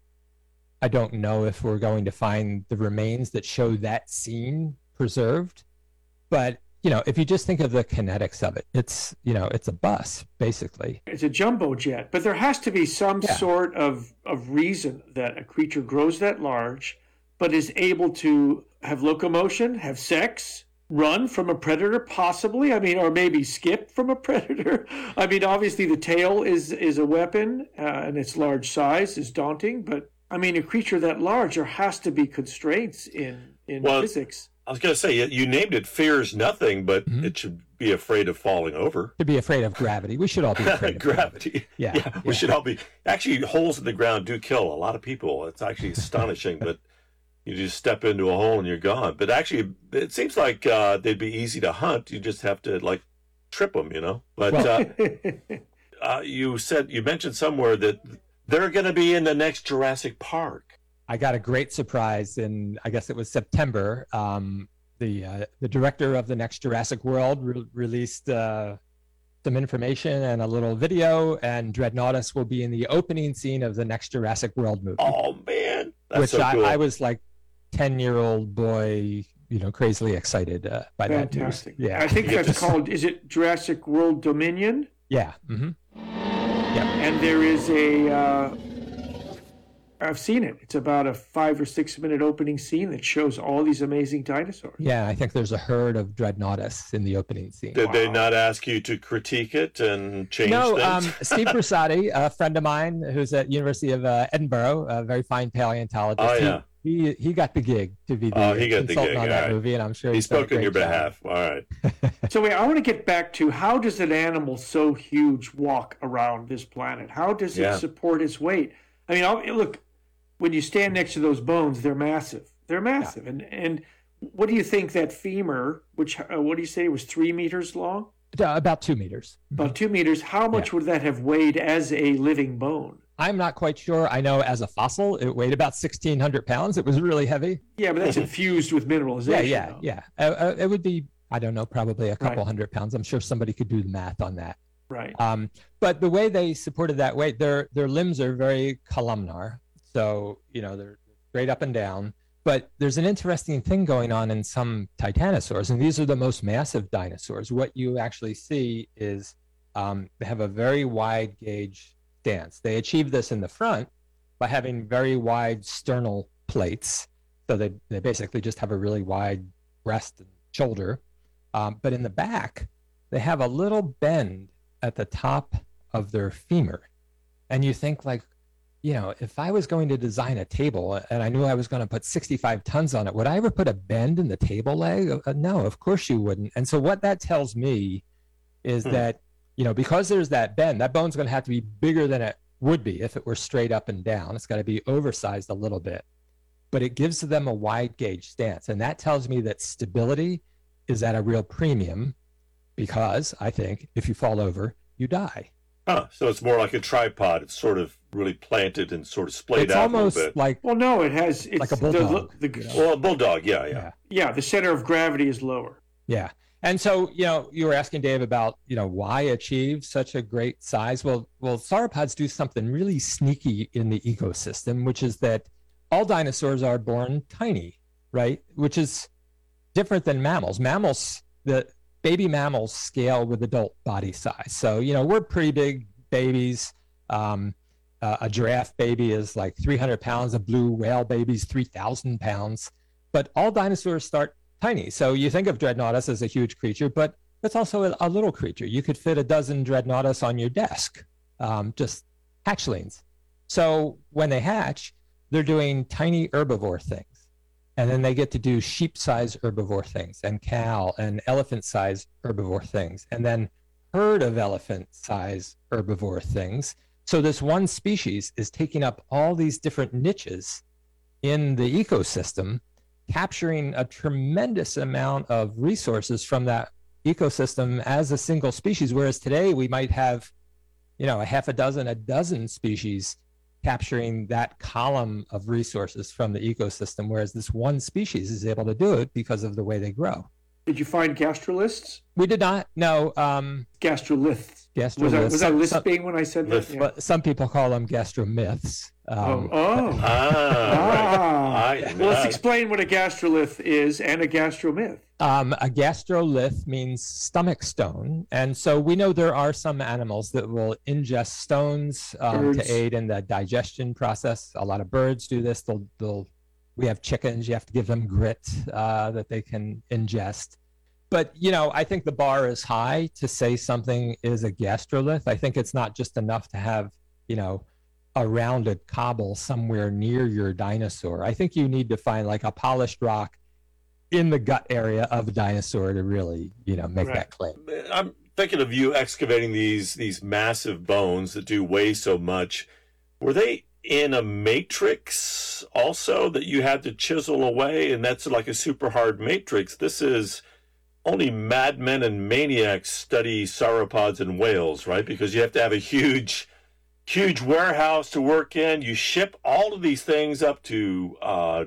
I don't know if we're going to find the remains that show that scene preserved. But, you know, if you just think of the kinetics of it, it's, you know, it's a bus, basically. It's a jumbo jet, but there has to be some Yeah. sort of, of reason that a creature grows that large, but is able to have locomotion, have sex, run from a predator, possibly. I mean, or maybe skip from a predator. I mean, obviously the tail is is a weapon, uh, and its large size is daunting. But I mean, a creature that large, there has to be constraints in in Well, physics. I was going to say, you- you named it fears nothing, but Mhm. it should be afraid of falling over. To be afraid of gravity. We should all be afraid of gravity. Gravity. Yeah, yeah, we yeah. should all be. Actually, holes in the ground do kill a lot of people. It's actually astonishing, but you just step into a hole and you're gone. But actually, it seems like uh, they'd be easy to hunt. You just have to like trip them, you know. But Well- uh, uh, you said you mentioned somewhere that they're going to be in the next Jurassic Park. I got a great surprise in, I guess it was September. Um, the uh, the director of the next Jurassic World re- released uh, some information and a little video, and Dreadnoughtus will be in the opening scene of the next Jurassic World movie, Oh man, that's which so I, cool. I was like ten year old boy, you know, crazily excited uh, by that news. Fantastic. Yeah, I think You get that's to- called, is it Jurassic World Dominion? yeah. hmm And there is a, uh, I've seen it. It's about a five or six minute opening scene that shows all these amazing dinosaurs. Yeah, I think there's a herd of Dreadnoughtus in the opening scene. Did they Wow. not ask you to critique it and change No, um, things? Steve Brusati, a friend of mine who's at University of uh, Edinburgh, a very fine paleontologist. Oh, he- yeah. he he got the gig to be the Oh, he got the consultant gig, on that all right. movie, and I'm sure He he's done a spoke on your great job. behalf. All right. So wait, I want to get back to how does an animal so huge walk around this planet? How does it Yeah. support its weight? I mean, I'll, look, when you stand next to those bones, they're massive. They're massive. And and what do you think that femur, which uh, what do you say was three meters long? Uh, About two meters. About two meters. How much would that have weighed as a living bone? I'm not quite sure. I know as a fossil, it weighed about sixteen hundred pounds. It was really heavy. Yeah, but that's infused with mineralization. Yeah, yeah, though. yeah. Uh, uh, it would be, I don't know, probably a couple Right. hundred pounds. I'm sure somebody could do the math on that. Right. Um, but the way they supported that weight, their their limbs are very columnar, so you know they're straight up and down. But there's an interesting thing going on in some titanosaurs, and these are the most massive dinosaurs. What you actually see is um, they have a very wide gauge stance. They achieve this in the front by having very wide sternal plates, so they they basically just have a really wide breast and shoulder. Um, but in the back, they have a little bend at the top of their femur. And you think like, you know, if I was going to design a table and I knew I was going to put sixty-five tons on it, would I ever put a bend in the table leg? Uh, no, of course you wouldn't. And so what that tells me is Hmm. that, you know, because there's that bend, that bone's going to have to be bigger than it would be if it were straight up and down. It's got to be oversized a little bit, but it gives them a wide gauge stance. And that tells me that stability is at a real premium, because I think if you fall over, you die. Huh. So it's more like a tripod. It's sort of really planted and sort of splayed It's out almost a little bit. like Well, no, it has. It's Like a the- bulldog, The, you know? Well, a bulldog, yeah, yeah. yeah. yeah, the center of gravity is lower. Yeah. And so, you know, you were asking Dave about, you know, why achieve such a great size? Well, well, sauropods do something really sneaky in the ecosystem, which is that all dinosaurs are born tiny, right? Which is different than mammals. Mammals, the baby mammals scale with adult body size. So, you know, we're pretty big babies. Um, uh, a giraffe baby is like three hundred pounds. A blue whale baby is three thousand pounds. But all dinosaurs start tiny. So you think of Dreadnoughtus as a huge creature, but it's also a, a little creature. You could fit a dozen Dreadnoughtus on your desk, um, just hatchlings. So when they hatch, they're doing tiny herbivore things. And then they get to do sheep-sized herbivore things, and cow and elephant-sized herbivore things, and then herd of elephant-sized herbivore things. So this one species is taking up all these different niches in the ecosystem, capturing a tremendous amount of resources from that ecosystem as a single species. Whereas today we might have, you know, a half a dozen, a dozen species capturing that column of resources from the ecosystem, whereas this one species is able to do it because of the way they grow. Did you find gastroliths? We did not know. Um, Gastroliths. gastroliths. Was I, was I Some- lisping when I said that? Lith. Yeah. well, some people call them gastromyths. Um, oh, oh. Ah, right. Ah. I- Well, let's I- explain what a gastrolith is and a gastromyth. Um, a gastrolith means stomach stone. And so we know there are some animals that will ingest stones um, Birds. to aid in the digestion process. A lot of birds do this. They'll, they'll, we have chickens, you have to give them grit uh, that they can ingest. But, you know, I think the bar is high to say something is a gastrolith. I think it's not just enough to have, you know, a rounded cobble somewhere near your dinosaur. I think you need to find like a polished rock in the gut area of a dinosaur to really, you know, make Right. that claim. I'm thinking of you excavating these these massive bones that do weigh so much. Were they in a matrix also that you had to chisel away? And that's like a super hard matrix. This is only madmen and maniacs study sauropods and whales, right? Because you have to have a huge, huge warehouse to work in. You ship all of these things up to uh,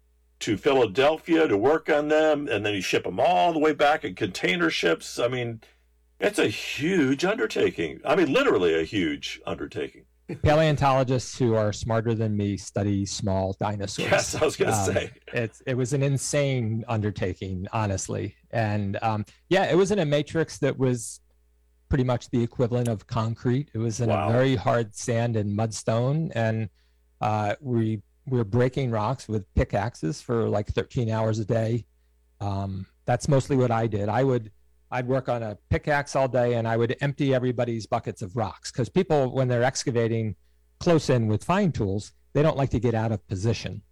to Philadelphia to work on them, and then you ship them all the way back in container ships. I mean, it's a huge undertaking. I mean, literally a huge undertaking. Paleontologists who are smarter than me study small dinosaurs. Yes, I was going to Um, say. It's it was an insane undertaking, honestly. And um, yeah, it was in a matrix that was pretty much the equivalent of concrete. It was in Wow. a very hard sand and mudstone, and uh, we we were breaking rocks with pickaxes for like thirteen hours a day. Um, that's mostly what I did. I would I'd work on a pickaxe all day, and I would empty everybody's buckets of rocks, because people, when they're excavating close in with fine tools, they don't like to get out of position.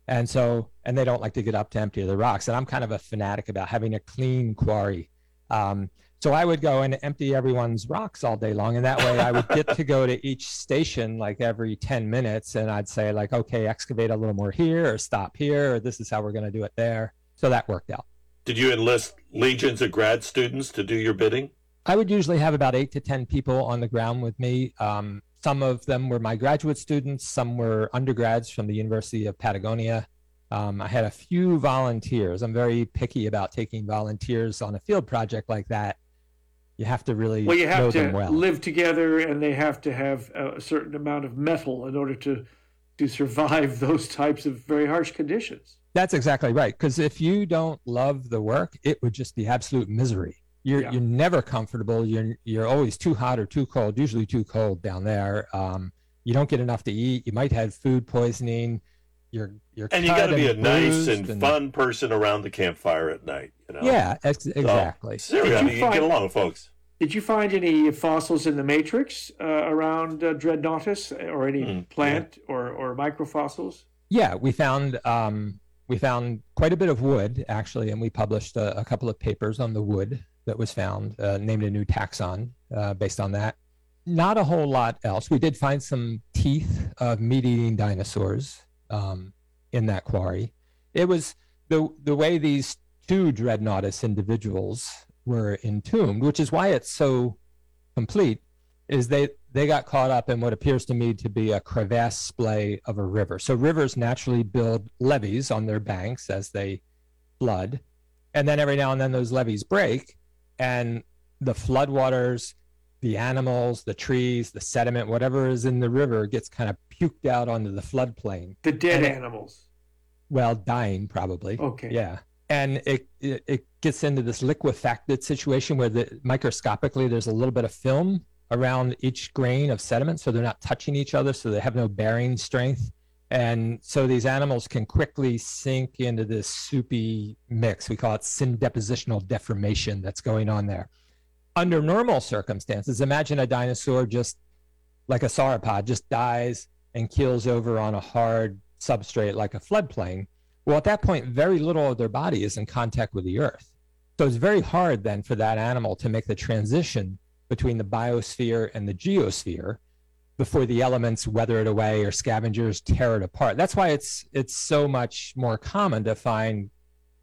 And so, and they don't like to get up to empty the rocks. And I'm kind of a fanatic about having a clean quarry. Um, so I would go and empty everyone's rocks all day long. And that way I would get to go to each station like every ten minutes. And I'd say like, okay, excavate a little more here or stop here, or this is how we're going to do it there. So that worked out. Did you enlist legions of grad students to do your bidding? I would usually have about eight to ten people on the ground with me. Um, some of them were my graduate students. Some were undergrads from the University of Patagonia. Um, I had a few volunteers. I'm very picky about taking volunteers on a field project like that. You have to really well, you have know to them well. live together, and they have to have a certain amount of metal in order to to survive those types of very harsh conditions. That's exactly right. Because if you don't love the work, it would just be absolute misery. You're Yeah. you're never comfortable. You're you're always too hot or too cold. Usually too cold down there. Um, you don't get enough to eat. You might have food poisoning. You're you're And you cut got to be a nice bruised and, and fun person around the campfire at night. You know? Yeah, ex- exactly. So, seriously, I Did mean, you you get find- along, folks. Did you find any fossils in the matrix uh, around uh, Dreadnoughtus, or any Mm, plant or, or microfossils? Yeah, we found um, we found quite a bit of wood actually, and we published a, a couple of papers on the wood that was found, uh, named a new taxon uh, based on that. Not a whole lot else. We did find some teeth of meat-eating dinosaurs um, in that quarry. It was the the way these two Dreadnoughtus individuals were entombed, which is why it's so complete, is they they got caught up in what appears to me to be a crevasse splay of a river. So rivers naturally build levees on their banks as they flood, and then every now and then those levees break, and the floodwaters, the animals, the trees, the sediment, whatever is in the river gets kind of puked out onto the floodplain. The dead And it- animals. Well, dying probably. Okay. Yeah. And it, it it gets into this liquefacted situation where the microscopically there's a little bit of film around each grain of sediment, so they're not touching each other, so they have no bearing strength. And so these animals can quickly sink into this soupy mix. We call it syndepositional deformation that's going on there. Under normal circumstances, imagine a dinosaur just like a sauropod just dies and keels over on a hard substrate like a floodplain. Well, at that point, very little of their body is in contact with the earth. So it's very hard then for that animal to make the transition between the biosphere and the geosphere before the elements weather it away or scavengers tear it apart. That's why it's it's so much more common to find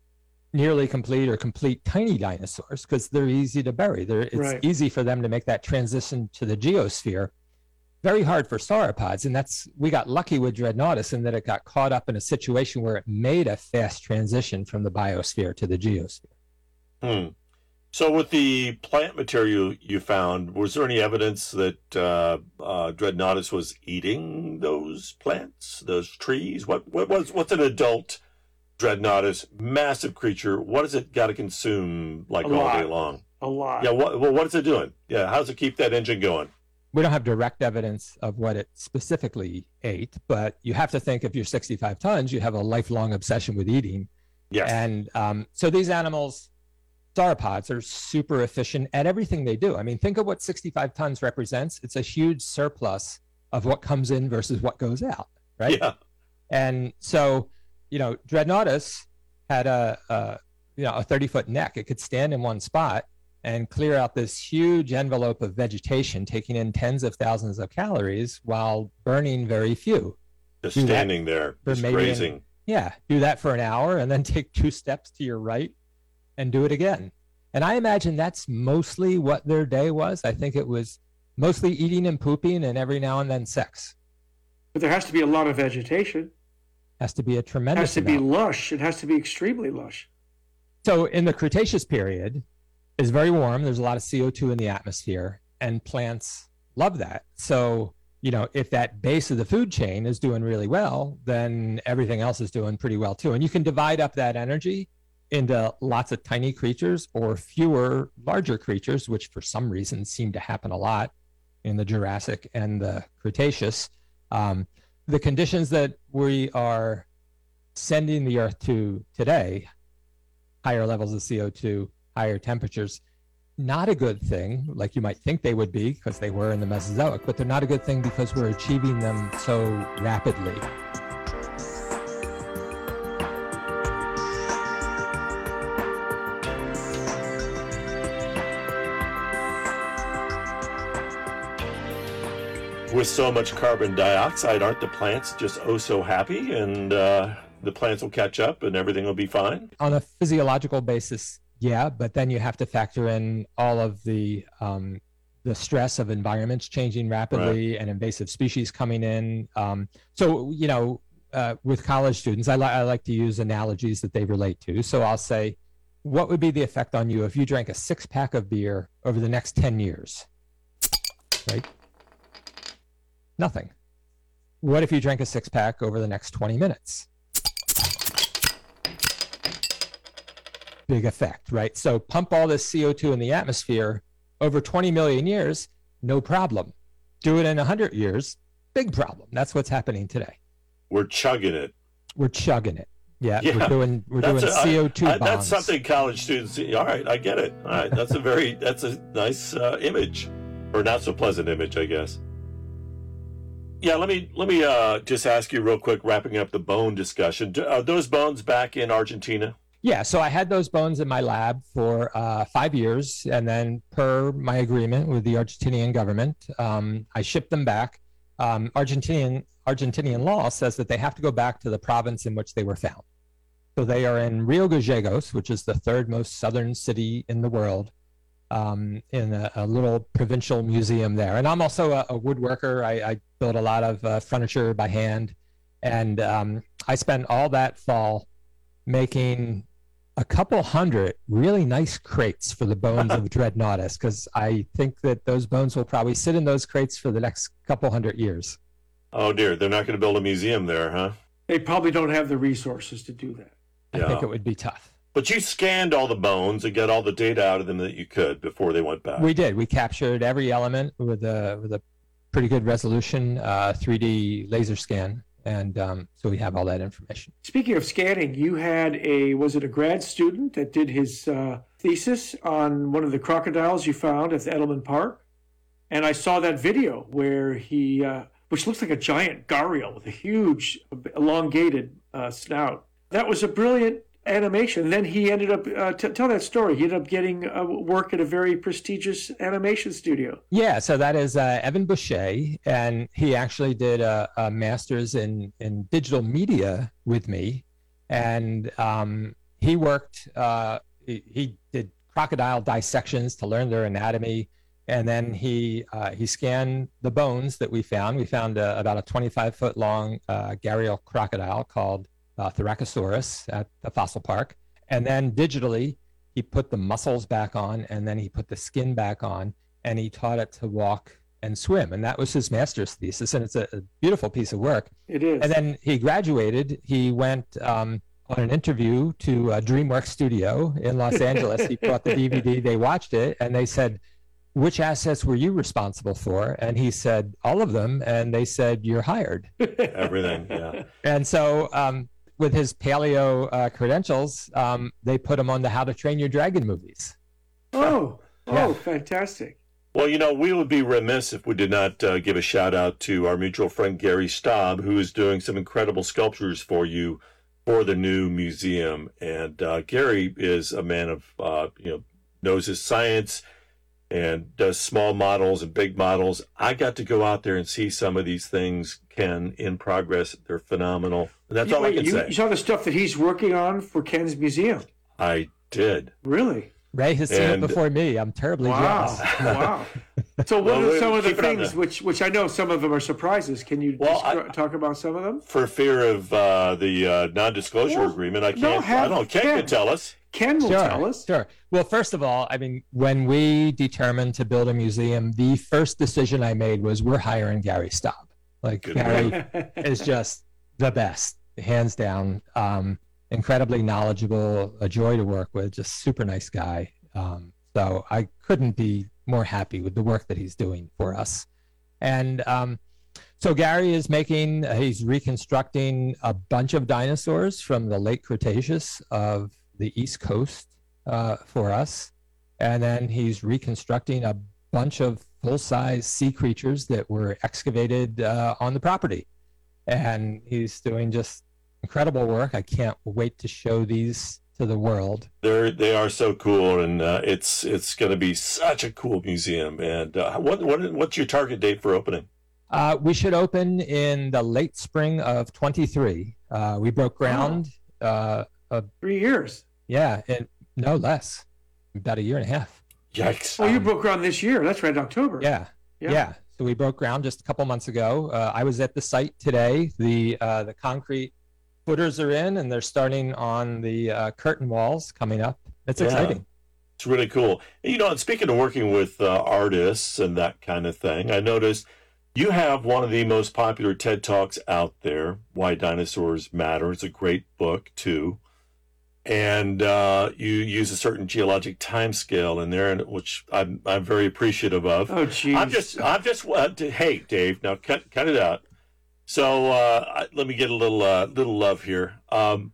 nearly complete or complete tiny dinosaurs, because they're easy to bury. They're, it's Right. easy for them to make that transition to the geosphere. Very hard for sauropods, and that's we got lucky with Dreadnoughtus in that it got caught up in a situation where it made a fast transition from the biosphere to the geosphere. Hmm. So, with the plant material you found, was there any evidence that uh, uh, Dreadnoughtus was eating those plants, those trees? What what was what's an adult Dreadnoughtus, massive creature? What does it got to consume like A all lot. day long? A lot. Yeah. What well, what is it doing? Yeah. How does it keep that engine going? We don't have direct evidence of what it specifically ate, but you have to think if you're sixty-five tons, you have a lifelong obsession with eating. Yes. And um, so these animals, sauropods, are super efficient at everything they do. I mean, think of what sixty-five tons represents. It's a huge surplus of what comes in versus what goes out, right? Yeah. And so, you know, Dreadnoughtus had a, a you know a thirty foot neck. It could stand in one spot and clear out this huge envelope of vegetation, taking in tens of thousands of calories while burning very few. Just do that standing there, for just maybe grazing. an- Yeah, do that for an hour and then take two steps to your right and do it again. And I imagine that's mostly what their day was. I think it was mostly eating and pooping and every now and then sex. But there has to be a lot of vegetation. Has to be a It tremendous has to be amount. lush. It has to be extremely lush. So in the Cretaceous period, it's very warm. There's a lot of C O two in the atmosphere, and plants love that. So, you know, if that base of the food chain is doing really well, then everything else is doing pretty well too. And you can divide up that energy into lots of tiny creatures or fewer larger creatures, which for some reason seem to happen a lot in the Jurassic and the Cretaceous. Um, the conditions that we are sending the Earth to today, higher levels of C O two, higher temperatures, not a good thing, like you might think they would be because they were in the Mesozoic, but they're not a good thing because we're achieving them so rapidly. with so much carbon dioxide, aren't the plants just oh so happy, and uh, the plants will catch up and everything will be fine? On a physiological basis, yeah, but then you have to factor in all of the um, the stress of environments changing rapidly right. and invasive species coming in. Um, so, you know, uh, with college students, I, li- I like to use analogies that they relate to. So I'll say, what would be the effect on you if you drank a six pack of beer over the next ten years? Right? Nothing. What if you drank a six pack over the next twenty minutes? Big effect, right? So pump all this C O two in the atmosphere over twenty million years, no problem. Do it in one hundred years, big problem. That's what's happening today. We're chugging it. We're chugging it. Yeah, yeah. we're doing we're that's doing a, C O two I, I, bonds. That's something college students see. All right, I get it. All right, that's a very that's a nice uh, image, or not so pleasant image, I guess. Yeah, let me let me uh, just ask you real quick, wrapping up the bone discussion. Are those bones back in Argentina? Yeah, so I had those bones in my lab for uh, five years, and then per my agreement with the Argentinian government, um, I shipped them back. Um, Argentinian Argentinian law says that they have to go back to the province in which they were found. So they are in Rio Gallegos, which is the third most southern city in the world, um, in a, a little provincial museum there. And I'm also a, a woodworker. I, I build a lot of uh, furniture by hand, and um, I spent all that fall making a couple hundred really nice crates for the bones of Dreadnoughtus, because I think that those bones will probably sit in those crates for the next couple hundred years. Oh dear, they're not going to build a museum there, huh? They probably don't have the resources to do that. I Yeah. think it would be tough. But you scanned all the bones and got all the data out of them that you could before they went back. We did. We captured every element with a with a pretty good resolution uh, three D laser scan, and um, so we have all that information. Speaking of scanning, you had a, was it a grad student that did his uh, thesis on one of the crocodiles you found at the Edelman Park? And I saw that video where he, uh, which looks like a giant gharial with a huge elongated uh, snout. That was a brilliant animation. And then he ended up, uh, t- tell that story, he ended up getting uh, work at a very prestigious animation studio. Yeah, so that is uh, Evan Boucher, and he actually did a, a master's in, in digital media with me, and um, he worked, uh, he, he did crocodile dissections to learn their anatomy, and then he uh, he scanned the bones that we found. We found a, about a twenty-five foot long uh, gharial crocodile called uh, Thoracosaurus at the fossil park, and then digitally, he put the muscles back on, and then he put the skin back on, and he taught it to walk and swim. And that was his master's thesis, and it's a, a beautiful piece of work. It is. And then he graduated. He went um, on an interview to a DreamWorks studio in Los Angeles. He brought the D V D. They watched it, and they said, "Which assets were you responsible for?" And he said, "All of them." And they said, "You're hired." Everything, yeah. And so um, with his paleo uh, credentials, um, they put him on the How to Train Your Dragon movies. Oh, oh, Yeah. fantastic. Well, you know, we would be remiss if we did not uh, give a shout out to our mutual friend Gary Staub, who is doing some incredible sculptures for you for the new museum. And uh, Gary is a man of, uh, you know, knows his science and does small models and big models. I got to go out there and see some of these things, Ken, in progress. They're phenomenal. And that's all Wait, I can you, say. you saw the stuff that he's working on for Ken's museum? I did. Really? Ray has seen And- it before me. I'm terribly Wow. jealous. Wow. So what Well, are some we- of the keep it on things the- which which I know some of them are surprises? Can you Well, descri- I- talk about some of them? For fear of uh, the uh, non-disclosure Well, agreement, I no, can't. I have- don't know. Ken Ken. can tell us. Ken will Sure, tell us. sure. Well, first of all, I mean, when we determined to build a museum, the first decision I made was we're hiring Gary Staub. Like, Good Gary is just the best, hands down. Um, incredibly knowledgeable, a joy to work with, just super nice guy. Um, so I couldn't be more happy with the work that he's doing for us. And um, so Gary is making, uh, he's reconstructing a bunch of dinosaurs from the late Cretaceous of the East Coast uh, for us. And then he's reconstructing a bunch of full-size sea creatures that were excavated uh, on the property. And he's doing just incredible work. I can't wait to show these to the world. They're they are so cool, and uh, it's it's going to be such a cool museum. And uh, what what what's your target date for opening? Uh, we should open in the late spring of twenty-three. Uh, we broke ground. Oh. Uh, uh, Three years. Yeah, and no less. About a year and a half. Yikes. Oh, you Um, broke ground this year. That's right, in October. Yeah, Yeah. yeah. So we broke ground just a couple months ago. Uh, I was at the site today. The uh, the concrete footers are in, and they're starting on the uh, curtain walls coming up. It's Yeah. exciting. It's really cool. You know, and speaking of working with uh, artists and that kind of thing, I noticed you have one of the most popular TED Talks out there, Why Dinosaurs Matter. It's a great book, too. And uh, you use a certain geologic time scale in there, and which I'm I'm very appreciative of. Oh, geez. I'm just I'm just uh, d- hey Dave, now cut cut it out. So uh, I- let me get a little uh, little love here. Um,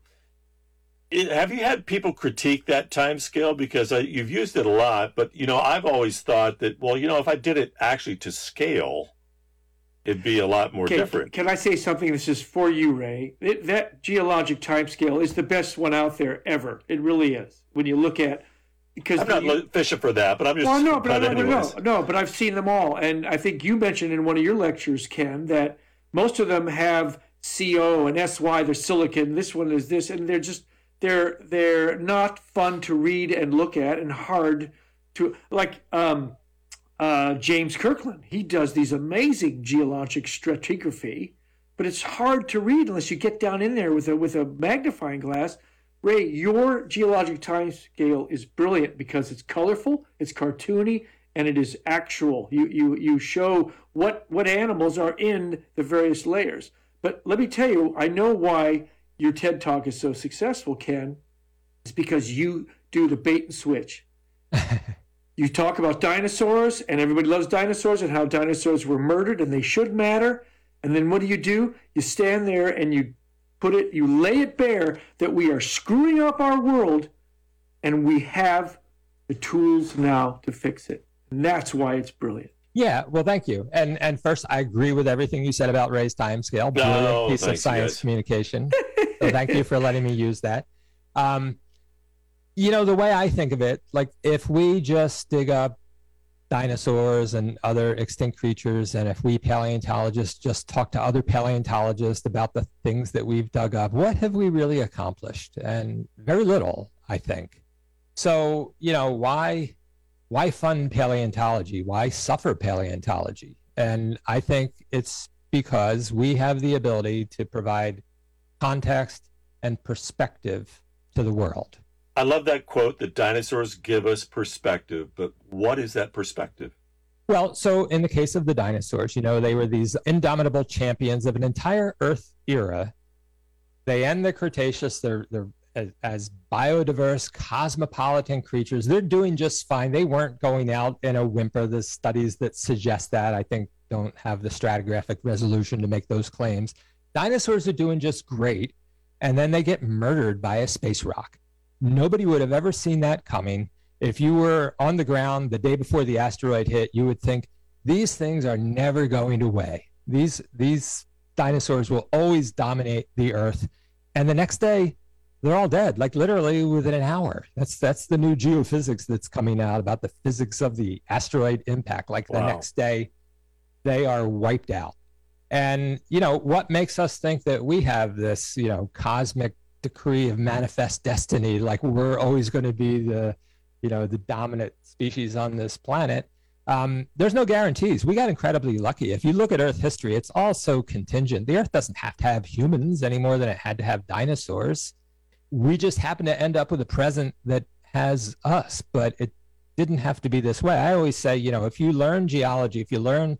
it, have you had people critique that time scale, because uh, you've used it a lot? But you know, I've always thought that, well, you know, if I did it actually to scale, it'd be a lot more Okay, different. Can I say something? This is for you, Ray. It, that geologic timescale is the best one out there ever. It really is. When you look at, because I'm not the, lo- fishing for that, but I'm just. well, no, but, but I, no, anyways. no, no, but I've seen them all, and I think you mentioned in one of your lectures, Ken, that most of them have C O and S Y. They're silicon. This one is this, and they're just they're they're not fun to read and look at, and hard to like. Um, Uh, James Kirkland, he does these amazing geologic stratigraphy, but it's hard to read unless you get down in there with a with a magnifying glass. Ray, your geologic time scale is brilliant because it's colorful, it's cartoony, and it is actual. You you you show what what animals are in the various layers. But let me tell you, I know why your TED Talk is so successful, Ken. It's because you do the bait and switch. You talk about dinosaurs, and everybody loves dinosaurs and how dinosaurs were murdered and they should matter. And then what do you do? You stand there and you put it, you lay it bare that we are screwing up our world, and we have the tools now to fix it. And that's why it's brilliant. Yeah, well, thank you. And and first, I agree with everything you said about Ray's timescale. Brilliant No, piece of thanks, you science guys. communication. So thank you for letting me use that. Um, you know, the way I think of it, like if we just dig up dinosaurs and other extinct creatures, and if we paleontologists just talk to other paleontologists about the things that we've dug up, what have we really accomplished? And very little, I think. So, you know, why why fund paleontology? Why suffer paleontology? And I think it's because we have the ability to provide context and perspective to the world. I love that quote that dinosaurs give us perspective, but what is that perspective? Well, so in the case of the dinosaurs, you know, they were these indomitable champions of an entire Earth era. They end the Cretaceous. They're, they're as, as biodiverse, cosmopolitan creatures. They're doing just fine. They weren't going out in a whimper. The studies that suggest that, I think, don't have the stratigraphic resolution to make those claims. Dinosaurs are doing just great, and then they get murdered by a space rock. Nobody would have ever seen that coming. If you were on the ground the day before the asteroid hit, you would think these things are never going away. These these dinosaurs will always dominate the Earth. And the next day, they're all dead, like literally within an hour. That's that's the new geophysics that's coming out about the physics of the asteroid impact. Like the Wow. next day, they are wiped out. And, you know, what makes us think that we have this, you know, cosmic decree of manifest destiny, like we're always going to be the, you know, the dominant species on this planet? Um, there's no guarantees. We got incredibly lucky. If you look at Earth history, it's all so contingent. The Earth doesn't have to have humans any more than it had to have dinosaurs. We just happen to end up with a present that has us, but it didn't have to be this way. I always say, you know, if you learn geology, if you learn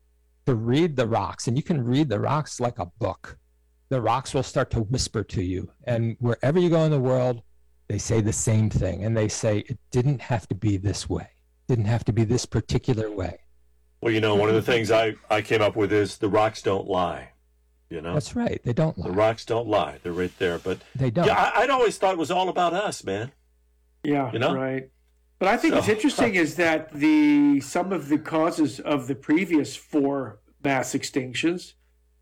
to read the rocks, and you can read the rocks like a book, the rocks will start to whisper to you. And wherever you go in the world, they say the same thing. And they say, it didn't have to be this way. It didn't have to be this particular way. Well, you know, one of the things I, I came up with is the rocks don't lie. You know, That's right. They don't lie. the rocks don't lie. They're right there. But They don't. yeah, I, I'd always thought it was all about us, man. Yeah, You know? right. But I think So- what's interesting is that the some of the causes of the previous four mass extinctions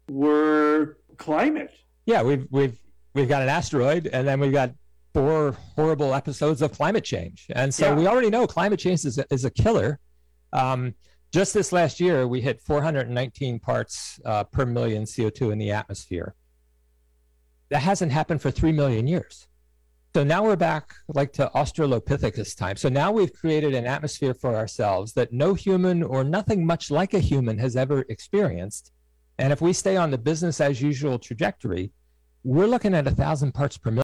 were climate. Yeah, we've we've we've got an asteroid, and then we've got four horrible episodes of climate change. And so Yeah. we already know climate change is a, is a killer. Um, Just this last year, we hit four hundred nineteen parts uh, per million C O two in the atmosphere. That hasn't happened for three million years. So now we're back like to Australopithecus time. So now we've created an atmosphere for ourselves that no human or nothing much like a human has ever experienced. And if we stay on the business as usual trajectory, we're looking at a thousand parts per million.